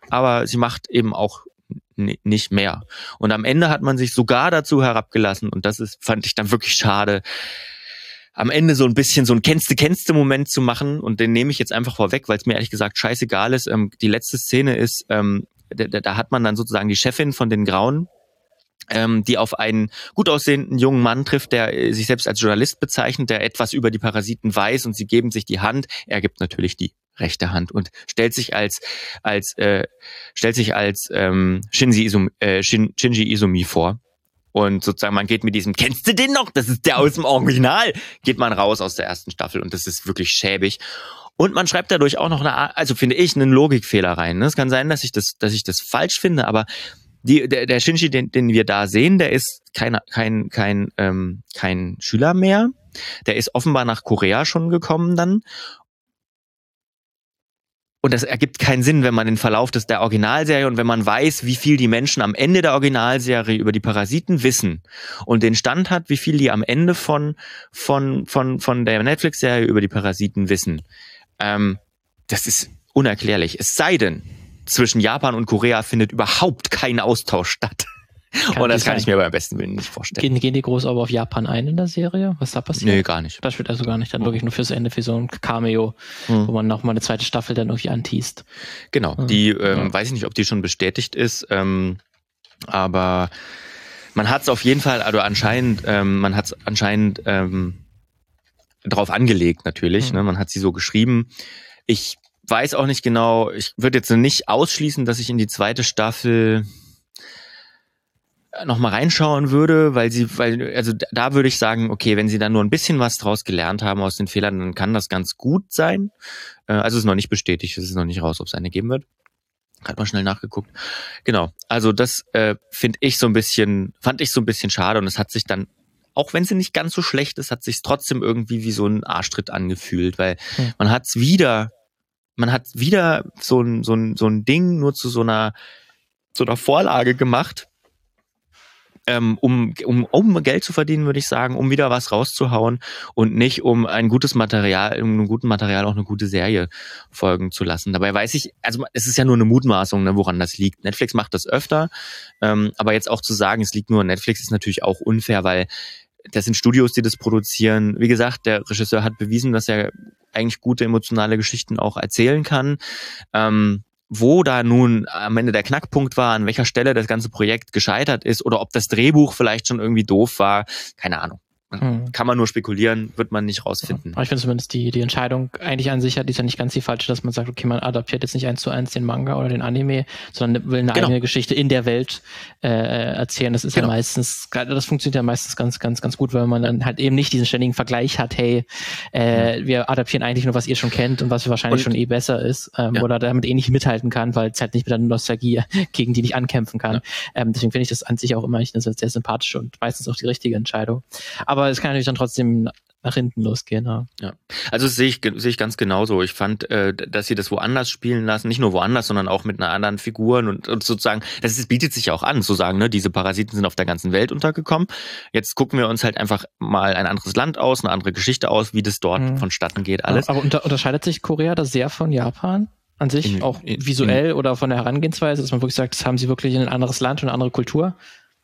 aber sie macht eben auch n- nicht mehr. Und am Ende hat man sich sogar dazu herabgelassen, und das ist, fand ich dann wirklich schade, am Ende so ein bisschen so ein Kennste-Kennste-Moment zu machen, und den nehme ich jetzt einfach vorweg, weil es mir ehrlich gesagt scheißegal ist. Ähm, die letzte Szene ist, ähm, da, da hat man dann sozusagen die Chefin von den Grauen, ähm, die auf einen gut aussehenden jungen Mann trifft, der äh, sich selbst als Journalist bezeichnet, der etwas über die Parasiten weiß, und sie geben sich die Hand. Er gibt natürlich die rechte Hand und stellt sich als als äh, stellt sich als ähm, Shinji Izumi, äh, Shin, Shinji Izumi vor. Und sozusagen, man geht mit diesem, kennst du den noch? Das ist der aus dem Original. Geht man raus aus der ersten Staffel, und das ist wirklich schäbig. Und man schreibt dadurch auch noch eine, also finde ich, einen Logikfehler rein. Es kann sein, dass ich das, dass ich das falsch finde, aber die, der, der Shinji, den, den wir da sehen, der ist kein, kein, kein, ähm, kein Schüler mehr. Der ist offenbar nach Korea schon gekommen dann. Und das ergibt keinen Sinn, wenn man den Verlauf des der Originalserie und wenn man weiß, wie viel die Menschen am Ende der Originalserie über die Parasiten wissen und den Stand hat, wie viel die am Ende von von von von der Netflix-Serie über die Parasiten wissen. Ähm, das ist unerklärlich. Es sei denn, zwischen Japan und Korea findet überhaupt kein Austausch statt. Kann und das kann sein. Ich mir beim besten Willen nicht vorstellen. Gehen, gehen die groß aber auf Japan ein in der Serie? Was da passiert? Nee, gar nicht. Das spielt also gar nicht. Dann mhm. wirklich nur fürs Ende, für so ein Cameo, mhm. wo man nochmal eine zweite Staffel dann irgendwie anteast. Genau. Mhm. Die, ähm, ja. weiß ich nicht, ob die schon bestätigt ist, ähm, aber man hat es auf jeden Fall, also anscheinend, ähm, man hat es anscheinend ähm, drauf angelegt natürlich. Mhm. Ne? Man hat sie so geschrieben. Ich weiß auch nicht genau, ich würde jetzt nicht ausschließen, dass ich in die zweite Staffel noch mal reinschauen würde, weil sie, weil, also da würde ich sagen, okay, wenn sie dann nur ein bisschen was draus gelernt haben aus den Fehlern, dann kann das ganz gut sein. Also es ist noch nicht bestätigt, es ist noch nicht raus, ob es eine geben wird. Hat mal schnell nachgeguckt. Genau, also das äh, finde ich so ein bisschen, fand ich so ein bisschen schade, und es hat sich dann, auch wenn sie nicht ganz so schlecht ist, hat sich trotzdem irgendwie wie so ein Arschtritt angefühlt, weil hm. man hat's wieder, man hat wieder so ein, so ein, so ein Ding nur zu so einer, so einer Vorlage gemacht, Um, um, um Geld zu verdienen, würde ich sagen, um wieder was rauszuhauen und nicht um ein gutes Material, um einem guten Material auch eine gute Serie folgen zu lassen. Dabei weiß ich, also es ist ja nur eine Mutmaßung, ne, woran das liegt. Netflix macht das öfter, ähm, aber jetzt auch zu sagen, es liegt nur an Netflix, ist natürlich auch unfair, weil das sind Studios, die das produzieren. Wie gesagt, der Regisseur hat bewiesen, dass er eigentlich gute emotionale Geschichten auch erzählen kann. Ähm, Wo da nun am Ende der Knackpunkt war, an welcher Stelle das ganze Projekt gescheitert ist oder ob das Drehbuch vielleicht schon irgendwie doof war, keine Ahnung. Hm. Kann man nur spekulieren, wird man nicht rausfinden. Aber ich finde zumindest die, die Entscheidung eigentlich an sich, die ist ja nicht ganz die falsche, dass man sagt, okay, man adaptiert jetzt nicht eins zu eins den Manga oder den Anime, sondern will eine genau. eigene Geschichte in der Welt äh, erzählen. Das ist genau. ja meistens, das funktioniert ja meistens ganz, ganz, ganz gut, weil man dann halt eben nicht diesen ständigen Vergleich hat, hey, äh, mhm. wir adaptieren eigentlich nur, was ihr schon kennt und was wahrscheinlich und, schon eh besser ist, ähm, ja. oder damit eh nicht mithalten kann, weil es halt nicht mit der Nostalgie gegen die nicht ankämpfen kann. Ja. Ähm, deswegen finde ich das an sich auch immer eine sehr sympathische und meistens auch die richtige Entscheidung. Aber es kann natürlich dann trotzdem nach hinten losgehen. Ja, ja. Also das sehe ich, sehe ich ganz genauso. Ich fand, äh, dass sie das woanders spielen lassen, nicht nur woanders, sondern auch mit einer anderen Figuren und, und sozusagen, das ist, bietet sich ja auch an, zu sagen, ne, diese Parasiten sind auf der ganzen Welt untergekommen. Jetzt gucken wir uns halt einfach mal ein anderes Land aus, eine andere Geschichte aus, wie das dort mhm. vonstatten geht, alles. Ja, aber unter, unterscheidet sich Korea da sehr von Japan? An sich, in, auch in, visuell in, oder von der Herangehensweise, dass man wirklich sagt, das haben sie wirklich in ein anderes Land und eine andere Kultur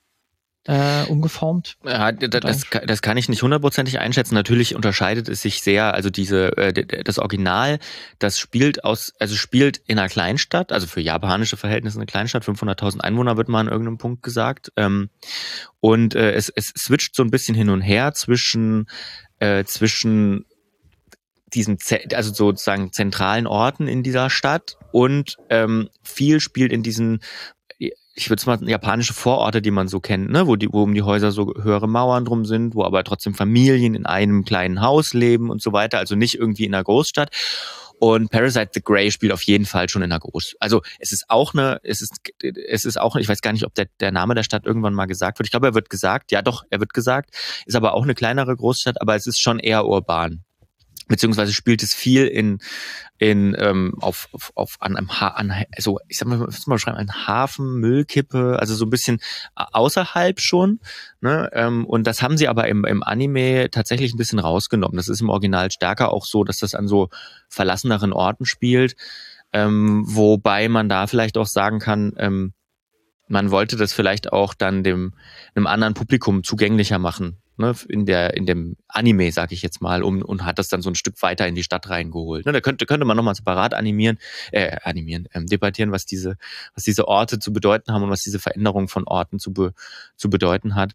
Äh, umgeformt? Ja, das, das kann ich nicht hundertprozentig einschätzen. Natürlich unterscheidet es sich sehr. Also diese äh, das Original, das spielt aus, also spielt in einer Kleinstadt, also für japanische Verhältnisse eine Kleinstadt, fünfhunderttausend Einwohner wird mal an irgendeinem Punkt gesagt. Ähm, und äh, es, es switcht so ein bisschen hin und her zwischen äh, zwischen diesen, also sozusagen zentralen Orten in dieser Stadt und ähm, viel spielt in diesen, ich würde es mal japanische Vororte, die man so kennt, ne, wo die, wo um die Häuser so höhere Mauern drum sind, wo aber trotzdem Familien in einem kleinen Haus leben und so weiter, also nicht irgendwie in einer Großstadt. Und Parasite the Grey spielt auf jeden Fall schon in einer Groß. Also es ist auch eine, es ist, es ist auch, ich weiß gar nicht, ob der, der Name der Stadt irgendwann mal gesagt wird. Ich glaube, er wird gesagt, ja doch, er wird gesagt, ist aber auch eine kleinere Großstadt, aber es ist schon eher urban. Beziehungsweise spielt es viel in in ähm, auf auf, auf an einem ha an also ich sag mal, was mal beschreiben, ein Hafen, Müllkippe, also so ein bisschen außerhalb schon, ne? Ähm, und das haben sie aber im im Anime tatsächlich ein bisschen rausgenommen. Das ist im Original stärker auch so, dass das an so verlasseneren Orten spielt. Ähm, wobei man da vielleicht auch sagen kann, ähm, man wollte das vielleicht auch dann dem einem anderen Publikum zugänglicher machen, ne, in der in dem Anime, sag ich jetzt mal, um und hat das dann so ein Stück weiter in die Stadt reingeholt. Ne, da könnte könnte man nochmal separat animieren, äh, animieren, ähm, debattieren, was diese was diese Orte zu bedeuten haben und was diese Veränderung von Orten zu be, zu bedeuten hat.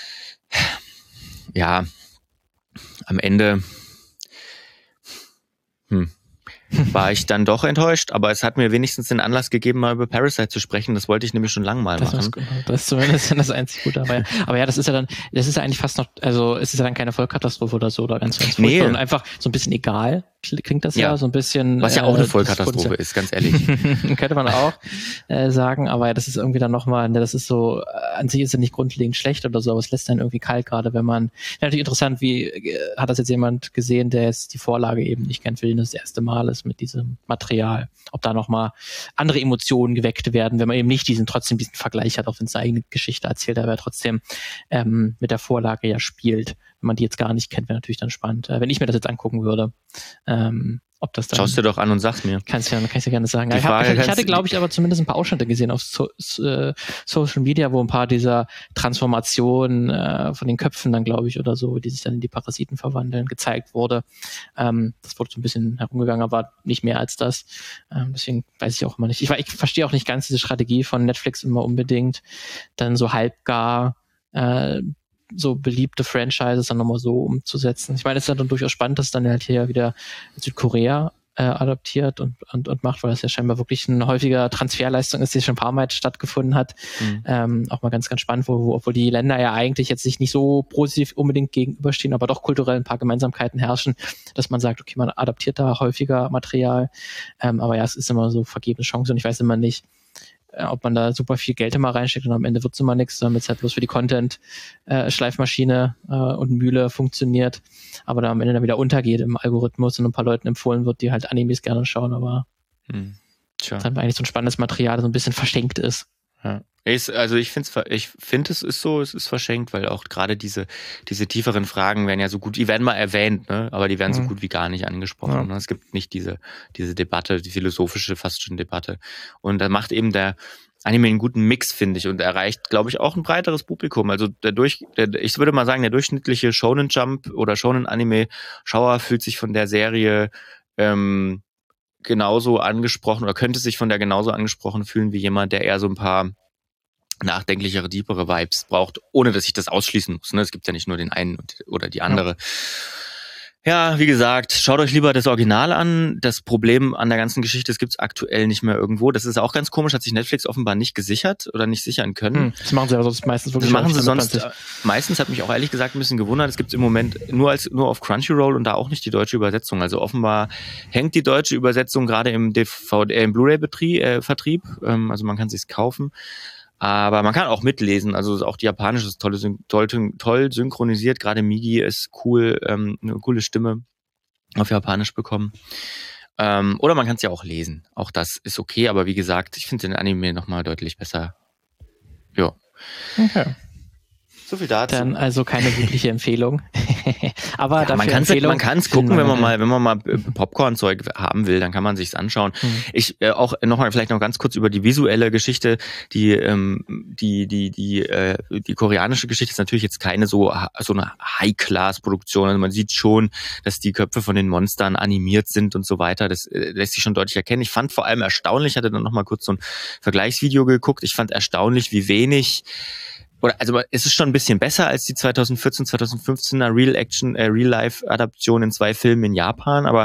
Ja, am Ende hm. war ich dann doch enttäuscht, aber es hat mir wenigstens den Anlass gegeben, mal über Parasite zu sprechen. Das wollte ich nämlich schon lange mal das machen. Ist, das ist zumindest das einzig Gute. Aber ja, aber ja, das ist ja dann, das ist ja eigentlich fast noch, also es ist ja dann keine Vollkatastrophe oder so oder ganz, ganz nee. sondern einfach so ein bisschen egal. Klingt das ja, ja so ein bisschen. Was ja auch eine Vollkatastrophe äh, ist, ganz ehrlich. Könnte man auch äh, sagen, aber ja, das ist irgendwie dann nochmal, das ist so, äh, an sich ist ja nicht grundlegend schlecht oder so, aber es lässt dann irgendwie kalt, gerade wenn man, ja, natürlich interessant, wie, äh, hat das jetzt jemand gesehen, der jetzt die Vorlage eben nicht kennt, für den das erste Mal ist mit diesem Material, ob da nochmal andere Emotionen geweckt werden, wenn man eben nicht diesen, trotzdem diesen Vergleich hat, auch wenn es eine eigene Geschichte erzählt, aber trotzdem ähm, mit der Vorlage ja spielt. Wenn man die jetzt gar nicht kennt, wäre natürlich dann spannend. Äh, wenn ich mir das jetzt angucken würde, ähm, ob das dann... Schaust dir doch an und sag's mir. Kannst ja, kann ich dir gerne sagen. Die ich, Frage, hab, ich hatte, glaube ich, aber zumindest ein paar Ausschnitte gesehen auf so, so, Social Media, wo ein paar dieser Transformationen äh, von den Köpfen dann, glaube ich, oder so, die sich dann in die Parasiten verwandeln, gezeigt wurde. Ähm, das wurde so ein bisschen herumgegangen, aber nicht mehr als das. Ähm, deswegen weiß ich auch immer nicht. Ich, ich verstehe auch nicht ganz diese Strategie von Netflix immer unbedingt, dann so halbgar äh, so beliebte Franchises dann nochmal so umzusetzen. Ich meine, es ist ja dann durchaus spannend, dass dann halt hier wieder Südkorea äh, adaptiert und, und, und macht, weil das ja scheinbar wirklich eine häufige Transferleistung ist, die schon ein paar Mal stattgefunden hat. Mhm. Ähm, auch mal ganz, ganz spannend, wo, wo, obwohl die Länder ja eigentlich jetzt sich nicht so positiv unbedingt gegenüberstehen, aber doch kulturell ein paar Gemeinsamkeiten herrschen, dass man sagt, okay, man adaptiert da häufiger Material. Ähm, aber ja, es ist immer so vergebene Chance und ich weiß immer nicht, ob man da super viel Geld immer reinsteckt und am Ende wird es immer nichts, damit es halt bloß für die Content-Schleifmaschine äh, äh, und Mühle funktioniert, aber dann am Ende dann wieder untergeht im Algorithmus und ein paar Leuten empfohlen wird, die halt Animes gerne schauen, aber hm. dann eigentlich so ein spannendes Material, das so ein bisschen verschenkt ist. Ja. Ich, also ich finde es, ich finde es ist so, es ist verschenkt, weil auch gerade diese diese tieferen Fragen werden ja so gut, die werden mal erwähnt, ne, aber die werden mhm. so gut wie gar nicht angesprochen. Ja. Es gibt nicht diese diese Debatte, die philosophische fast schon Debatte. Und da macht eben der Anime einen guten Mix, finde ich, und erreicht, glaube ich, auch ein breiteres Publikum. Also der durch, der, ich würde mal sagen, der durchschnittliche Shonen Jump oder Shonen Anime Schauer fühlt sich von der Serie ähm, genauso angesprochen oder könnte sich von der genauso angesprochen fühlen wie jemand, der eher so ein paar nachdenklichere, deepere Vibes braucht, ohne dass ich das ausschließen muss. Ne? Es gibt ja nicht nur den einen oder die andere. Ja. ja, wie gesagt, schaut euch lieber das Original an. Das Problem an der ganzen Geschichte, das gibt es aktuell nicht mehr irgendwo. Das ist auch ganz komisch, hat sich Netflix offenbar nicht gesichert oder nicht sichern können. Hm, das machen sie aber sonst meistens wirklich. Das machen sie sonst äh, meistens, hat mich auch ehrlich gesagt ein bisschen gewundert. Es gibt es im Moment nur als nur auf Crunchyroll und da auch nicht die deutsche Übersetzung. Also offenbar hängt die deutsche Übersetzung gerade im D V D, äh, im Blu-ray-Vertrieb. Äh, Vertrieb. Ähm, also man kann sich's kaufen. Aber man kann auch mitlesen, also auch die japanische ist toll, toll, toll synchronisiert, gerade Migi ist cool, ähm, eine coole Stimme auf Japanisch bekommen. Ähm, oder man kann es ja auch lesen, auch das ist okay, aber wie gesagt, ich finde den Anime nochmal deutlich besser. Ja. Okay. So viel dazu. Dann also keine wirkliche Empfehlung. Aber ja, dafür man kann Empfehlung. Man kann es gucken, wenn man mal, wenn man mal Popcorn-Zeug haben will, dann kann man sich's anschauen. Hm. Ich äh, auch nochmal vielleicht noch ganz kurz über die visuelle Geschichte. Die ähm, die die die äh, die koreanische Geschichte ist natürlich jetzt keine so so eine High-Class-Produktion. Also man sieht schon, dass die Köpfe von den Monstern animiert sind und so weiter. Das äh, lässt sich schon deutlich erkennen. Ich fand vor allem erstaunlich, hatte dann nochmal kurz so ein Vergleichsvideo geguckt. Ich fand erstaunlich, wie wenig Oder also es ist schon ein bisschen besser als die zweitausendvierzehn, zweitausendfünfzehner Real Action, äh, Real Life Adaption in zwei Filmen in Japan, aber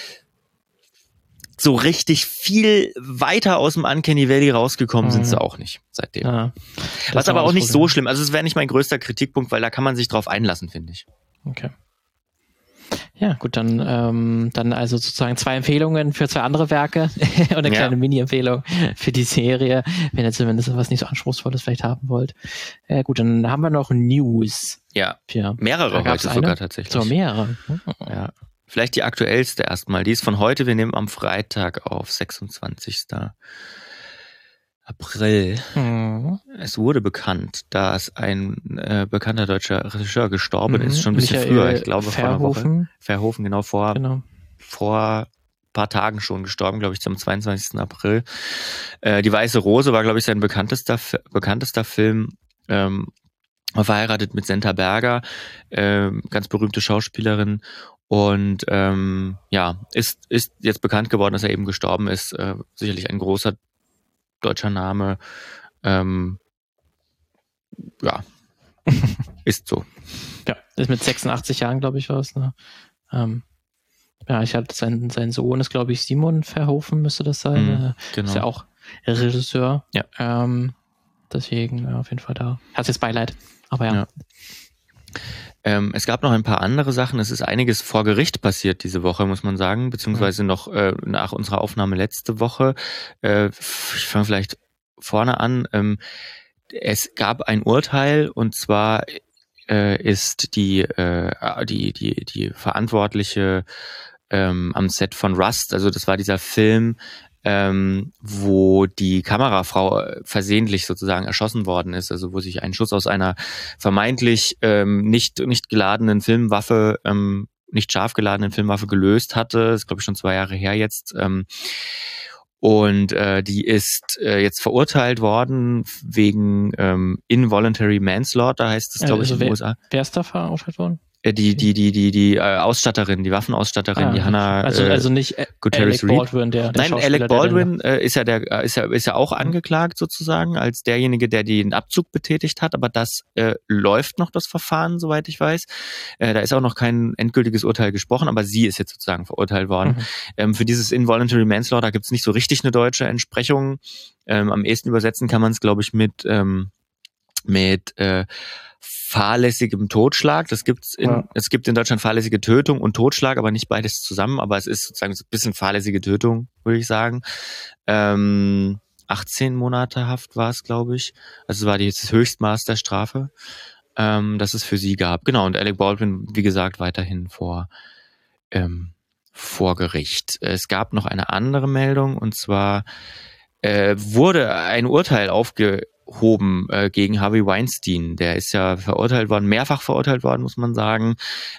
so richtig viel weiter aus dem Uncanny Valley rausgekommen mhm. sind sie auch nicht seitdem. Ja, was aber auch nicht so schlimm. Also es wäre nicht mein größter Kritikpunkt, weil da kann man sich drauf einlassen, finde ich. Okay. Ja, gut, dann ähm, dann also sozusagen zwei Empfehlungen für zwei andere Werke und eine ja. kleine Mini-Empfehlung für die Serie, wenn ihr zumindest was nicht so Anspruchsvolles vielleicht haben wollt. Äh, gut, dann haben wir noch News. Ja, ja. mehrere heute eine? sogar tatsächlich. So, mehrere. Oh. Ja. Vielleicht die aktuellste erstmal. Die ist von heute, wir nehmen am Freitag auf, sechsundzwanzigsten April. Mhm. Es wurde bekannt, dass ein äh, bekannter deutscher Regisseur gestorben mhm. ist, schon ein bisschen Michael früher, ich glaube Verhoeven. vor einer Woche. Verhoeven, genau, vor, genau. vor paar Tagen schon gestorben, glaube ich, zum zweiundzwanzigsten April. Äh, Die Weiße Rose war, glaube ich, sein bekanntester, bekanntester Film. Ähm, war verheiratet mit Senta Berger, ähm, ganz berühmte Schauspielerin. Und ähm, ja, ist, ist jetzt bekannt geworden, dass er eben gestorben ist. Äh, sicherlich ein großer deutscher Name. Ähm, ja, ist so. Ja, ist mit sechsundachtzig Jahren, glaube ich, was. Ne? Ähm, ja, ich hatte sein, sein Sohn ist, glaube ich, Simon Verhoeven müsste das sein. Mhm, genau. Ist ja auch Regisseur. Ja. Ähm, deswegen ja, auf jeden Fall da. Hat jetzt Beileid. Aber ja. ja. Ähm, es gab noch ein paar andere Sachen. Es ist einiges vor Gericht passiert diese Woche, muss man sagen, beziehungsweise ja. noch äh, nach unserer Aufnahme letzte Woche. Äh, ich fange vielleicht vorne an. Ähm, es gab ein Urteil und zwar äh, ist die, äh, die, die, die Verantwortliche ähm, am Set von Rust, also das war dieser Film, Ähm, wo die Kamerafrau versehentlich sozusagen erschossen worden ist, also wo sich ein Schuss aus einer vermeintlich ähm, nicht nicht geladenen Filmwaffe, ähm, nicht scharf geladenen Filmwaffe gelöst hatte. Das ist, glaube ich, schon zwei Jahre her jetzt. Ähm, und äh, die ist äh, jetzt verurteilt worden wegen ähm, Involuntary Manslaughter, heißt es, glaube also ich, in den wer, U S A. Wer ist da verurteilt worden? Die, die, die, die, die äh, Ausstatterin, die Waffenausstatterin, ah, die Hannah. Also, also nicht äh, Alec Baldwin, der, der Nein, Alec Baldwin äh, ist ja der, ist ja, ist ja auch mhm. angeklagt sozusagen als derjenige, der den Abzug betätigt hat. Aber das äh, läuft noch, das Verfahren, soweit ich weiß. Äh, da ist auch noch kein endgültiges Urteil gesprochen, aber sie ist jetzt sozusagen verurteilt worden. Mhm. Ähm, für dieses Involuntary Manslaughter gibt es nicht so richtig eine deutsche Entsprechung. Ähm, am ehesten übersetzen kann man es, glaube ich, mit ähm, mit äh, fahrlässigem Totschlag. Das gibt's in, ja. Es gibt in Deutschland fahrlässige Tötung und Totschlag, aber nicht beides zusammen. Aber es ist sozusagen so ein bisschen fahrlässige Tötung, würde ich sagen. Ähm, achtzehn Monate Haft war es, glaube ich. Also es war die, das Höchstmaß der Strafe, ähm, das es für sie gab. Genau, und Alec Baldwin, wie gesagt, weiterhin vor, ähm, vor Gericht. Es gab noch eine andere Meldung, und zwar äh, wurde ein Urteil aufge hoben äh, gegen Harvey Weinstein. Der ist ja verurteilt worden, mehrfach verurteilt worden, muss man sagen,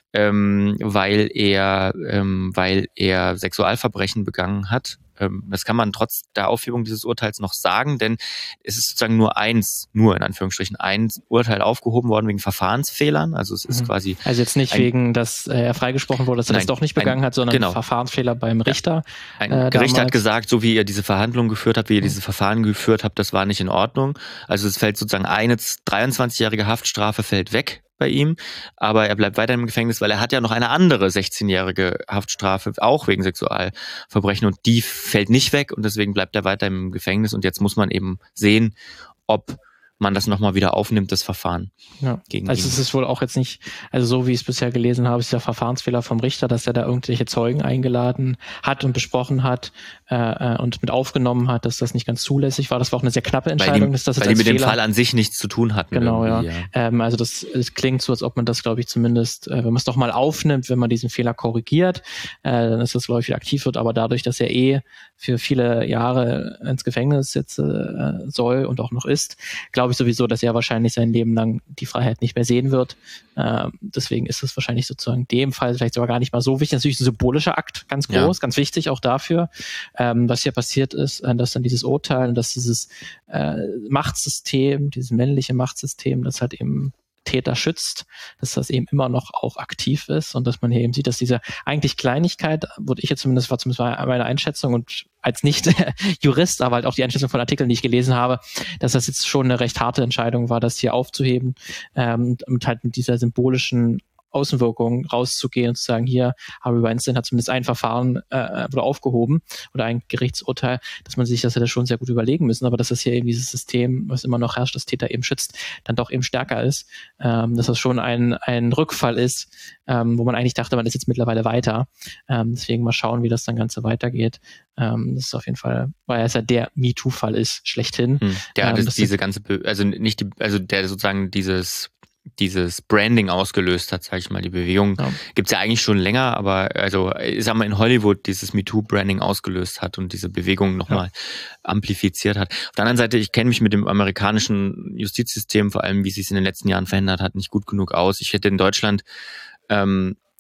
ähm, weil er, ähm, weil er Sexualverbrechen begangen hat. Ähm, das kann man trotz der Aufhebung dieses Urteils noch sagen, denn es ist sozusagen nur eins, nur in Anführungsstrichen, ein Urteil aufgehoben worden wegen Verfahrensfehlern. Also es ist mhm. quasi... Also jetzt nicht ein, wegen, dass er freigesprochen wurde, dass er nein, das doch nicht begangen ein, hat, sondern genau. Verfahrensfehler beim Richter. Ja. Ein äh, Gericht hat gesagt, so wie ihr diese Verhandlungen geführt habt, wie ihr mhm. diese Verfahren geführt habt, das war nicht in Ordnung. Also es fällt sozusagen eine dreiundzwanzigjährige Haftstrafe fällt weg bei ihm, aber er bleibt weiter im Gefängnis, weil er hat ja noch eine andere sechzehnjährige Haftstrafe, auch wegen Sexualverbrechen, und die fällt nicht weg und deswegen bleibt er weiter im Gefängnis, und jetzt muss man eben sehen, ob man das nochmal wieder aufnimmt, das Verfahren. Ja. Gegen also ihn. Es ist wohl auch jetzt nicht, also so wie ich es bisher gelesen habe, ist der Verfahrensfehler vom Richter, dass er da irgendwelche Zeugen eingeladen hat und besprochen hat äh, und mit aufgenommen hat, dass das nicht ganz zulässig war. Das war auch eine sehr knappe Entscheidung. Weil die, dass das weil die mit Fehler, dem Fall an sich nichts zu tun hatten. Genau, ja. ja. Ähm, also das, das klingt so, als ob man das, glaube ich, zumindest, äh, wenn man es doch mal aufnimmt, wenn man diesen Fehler korrigiert, äh, dann ist das, glaube ich, wieder aktiv wird. Aber dadurch, dass er eh für viele Jahre ins Gefängnis sitzen äh, soll und auch noch ist, glaube ich sowieso, dass er wahrscheinlich sein Leben lang die Freiheit nicht mehr sehen wird. Ähm, deswegen ist es wahrscheinlich sozusagen dem Fall vielleicht sogar gar nicht mal so wichtig. Natürlich ein symbolischer Akt, ganz groß, ja. ganz wichtig auch dafür. Ähm, was hier passiert ist, äh, dass dann dieses Urteil und dass dieses äh, Machtsystem, dieses männliche Machtsystem, das halt eben Täter schützt, dass das eben immer noch auch aktiv ist und dass man hier eben sieht, dass diese eigentlich Kleinigkeit, wurde ich jetzt zumindest, war zumindest meine Einschätzung und als Nicht-Jurist, aber halt auch die Einschätzung von Artikeln, die ich gelesen habe, dass das jetzt schon eine recht harte Entscheidung war, das hier aufzuheben ähm, und halt mit dieser symbolischen Außenwirkung rauszugehen und zu sagen, hier, Harvey Weinstein hat zumindest ein Verfahren äh, wurde aufgehoben oder ein Gerichtsurteil, dass man sich das hätte schon sehr gut überlegen müssen, aber dass das hier eben dieses System, was immer noch herrscht, das Täter eben schützt, dann doch eben stärker ist, ähm, dass das schon ein, ein Rückfall ist, ähm, wo man eigentlich dachte, man ist jetzt mittlerweile weiter. Ähm, deswegen mal schauen, wie das dann Ganze weitergeht. Ähm, das ist auf jeden Fall, weil es ja der MeToo-Fall ist, schlechthin. Hm, der ähm, hat das diese ganze, Be- also nicht die, also der sozusagen dieses dieses Branding ausgelöst hat, sage ich mal, die Bewegung. Ja. Gibt's ja eigentlich schon länger, aber also ich sag mal, in Hollywood dieses MeToo-Branding ausgelöst hat und diese Bewegung nochmal ja. amplifiziert hat. Auf der anderen Seite, ich kenne mich mit dem amerikanischen Justizsystem, vor allem wie es sich in den letzten Jahren verändert hat, nicht gut genug aus. Ich hätte in Deutschland ähm,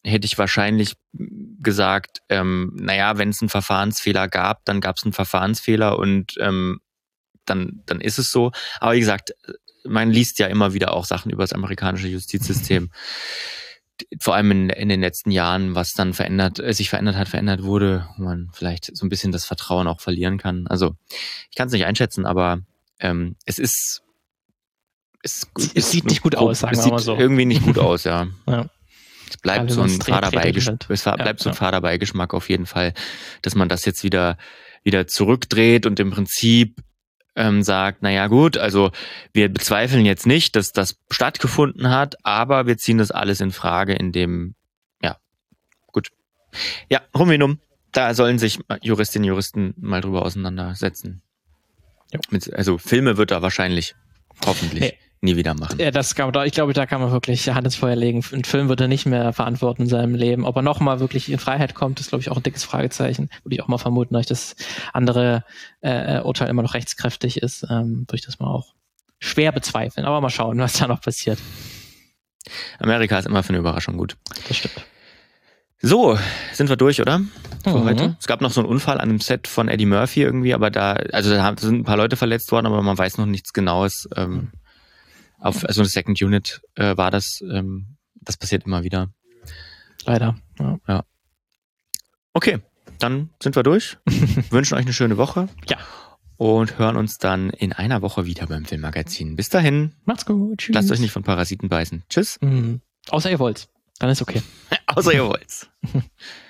hätte ich wahrscheinlich gesagt, ähm, naja, wenn es einen Verfahrensfehler gab, dann gab es einen Verfahrensfehler und ähm, dann, dann ist es so. Aber wie gesagt, man liest ja immer wieder auch Sachen über das amerikanische Justizsystem. Vor allem in, in den letzten Jahren, was dann verändert, äh, sich verändert hat, verändert wurde, wo man vielleicht so ein bisschen das Vertrauen auch verlieren kann. Also ich kann es nicht einschätzen, aber ähm, es ist es, Es, es sieht nicht gut aus, sagen es wir mal sieht so. irgendwie nicht gut aus, ja. Ja. Es bleibt Ja, so ein wenn man's fader dreht, dreht Beigeschmack, es es bleibt ja, so ein ja. fader Beigeschmack auf jeden Fall, dass man das jetzt wieder wieder zurückdreht und im Prinzip ähm, sagt, naja gut, also wir bezweifeln jetzt nicht, dass das stattgefunden hat, aber wir ziehen das alles in Frage, indem, ja, gut. Ja, rum wie numm, da sollen sich Juristinnen und Juristen mal drüber auseinandersetzen. Ja. Mit, also Filme wird er wahrscheinlich, hoffentlich, Nee. nie wieder machen. Ja, das kann man, ich glaube, da kann man wirklich Hand ins Feuer legen. Ein Film wird er nicht mehr verantworten in seinem Leben. Ob er nochmal wirklich in Freiheit kommt, ist, glaube ich, auch ein dickes Fragezeichen. Würde ich auch mal vermuten, dass das andere äh, Urteil immer noch rechtskräftig ist. Ähm, würde ich das mal auch schwer bezweifeln. Aber mal schauen, was da noch passiert. Amerika ist immer für eine Überraschung gut. Das stimmt. So, sind wir durch, oder? Für Mhm. heute. Es gab noch so einen Unfall an dem Set von Eddie Murphy irgendwie, aber da, also da sind ein paar Leute verletzt worden, aber man weiß noch nichts Genaues. Ähm, auf, also eine Second Unit äh, war das. Ähm, das passiert immer wieder. Leider. Ja. Okay, dann sind wir durch. Wünschen euch eine schöne Woche. Ja. Und hören uns dann in einer Woche wieder beim Filmmagazin. Bis dahin. Macht's gut. Tschüss. Lasst euch nicht von Parasiten beißen. Tschüss. Mhm. Außer ihr wollt's. Dann ist okay. Außer ihr wollt's.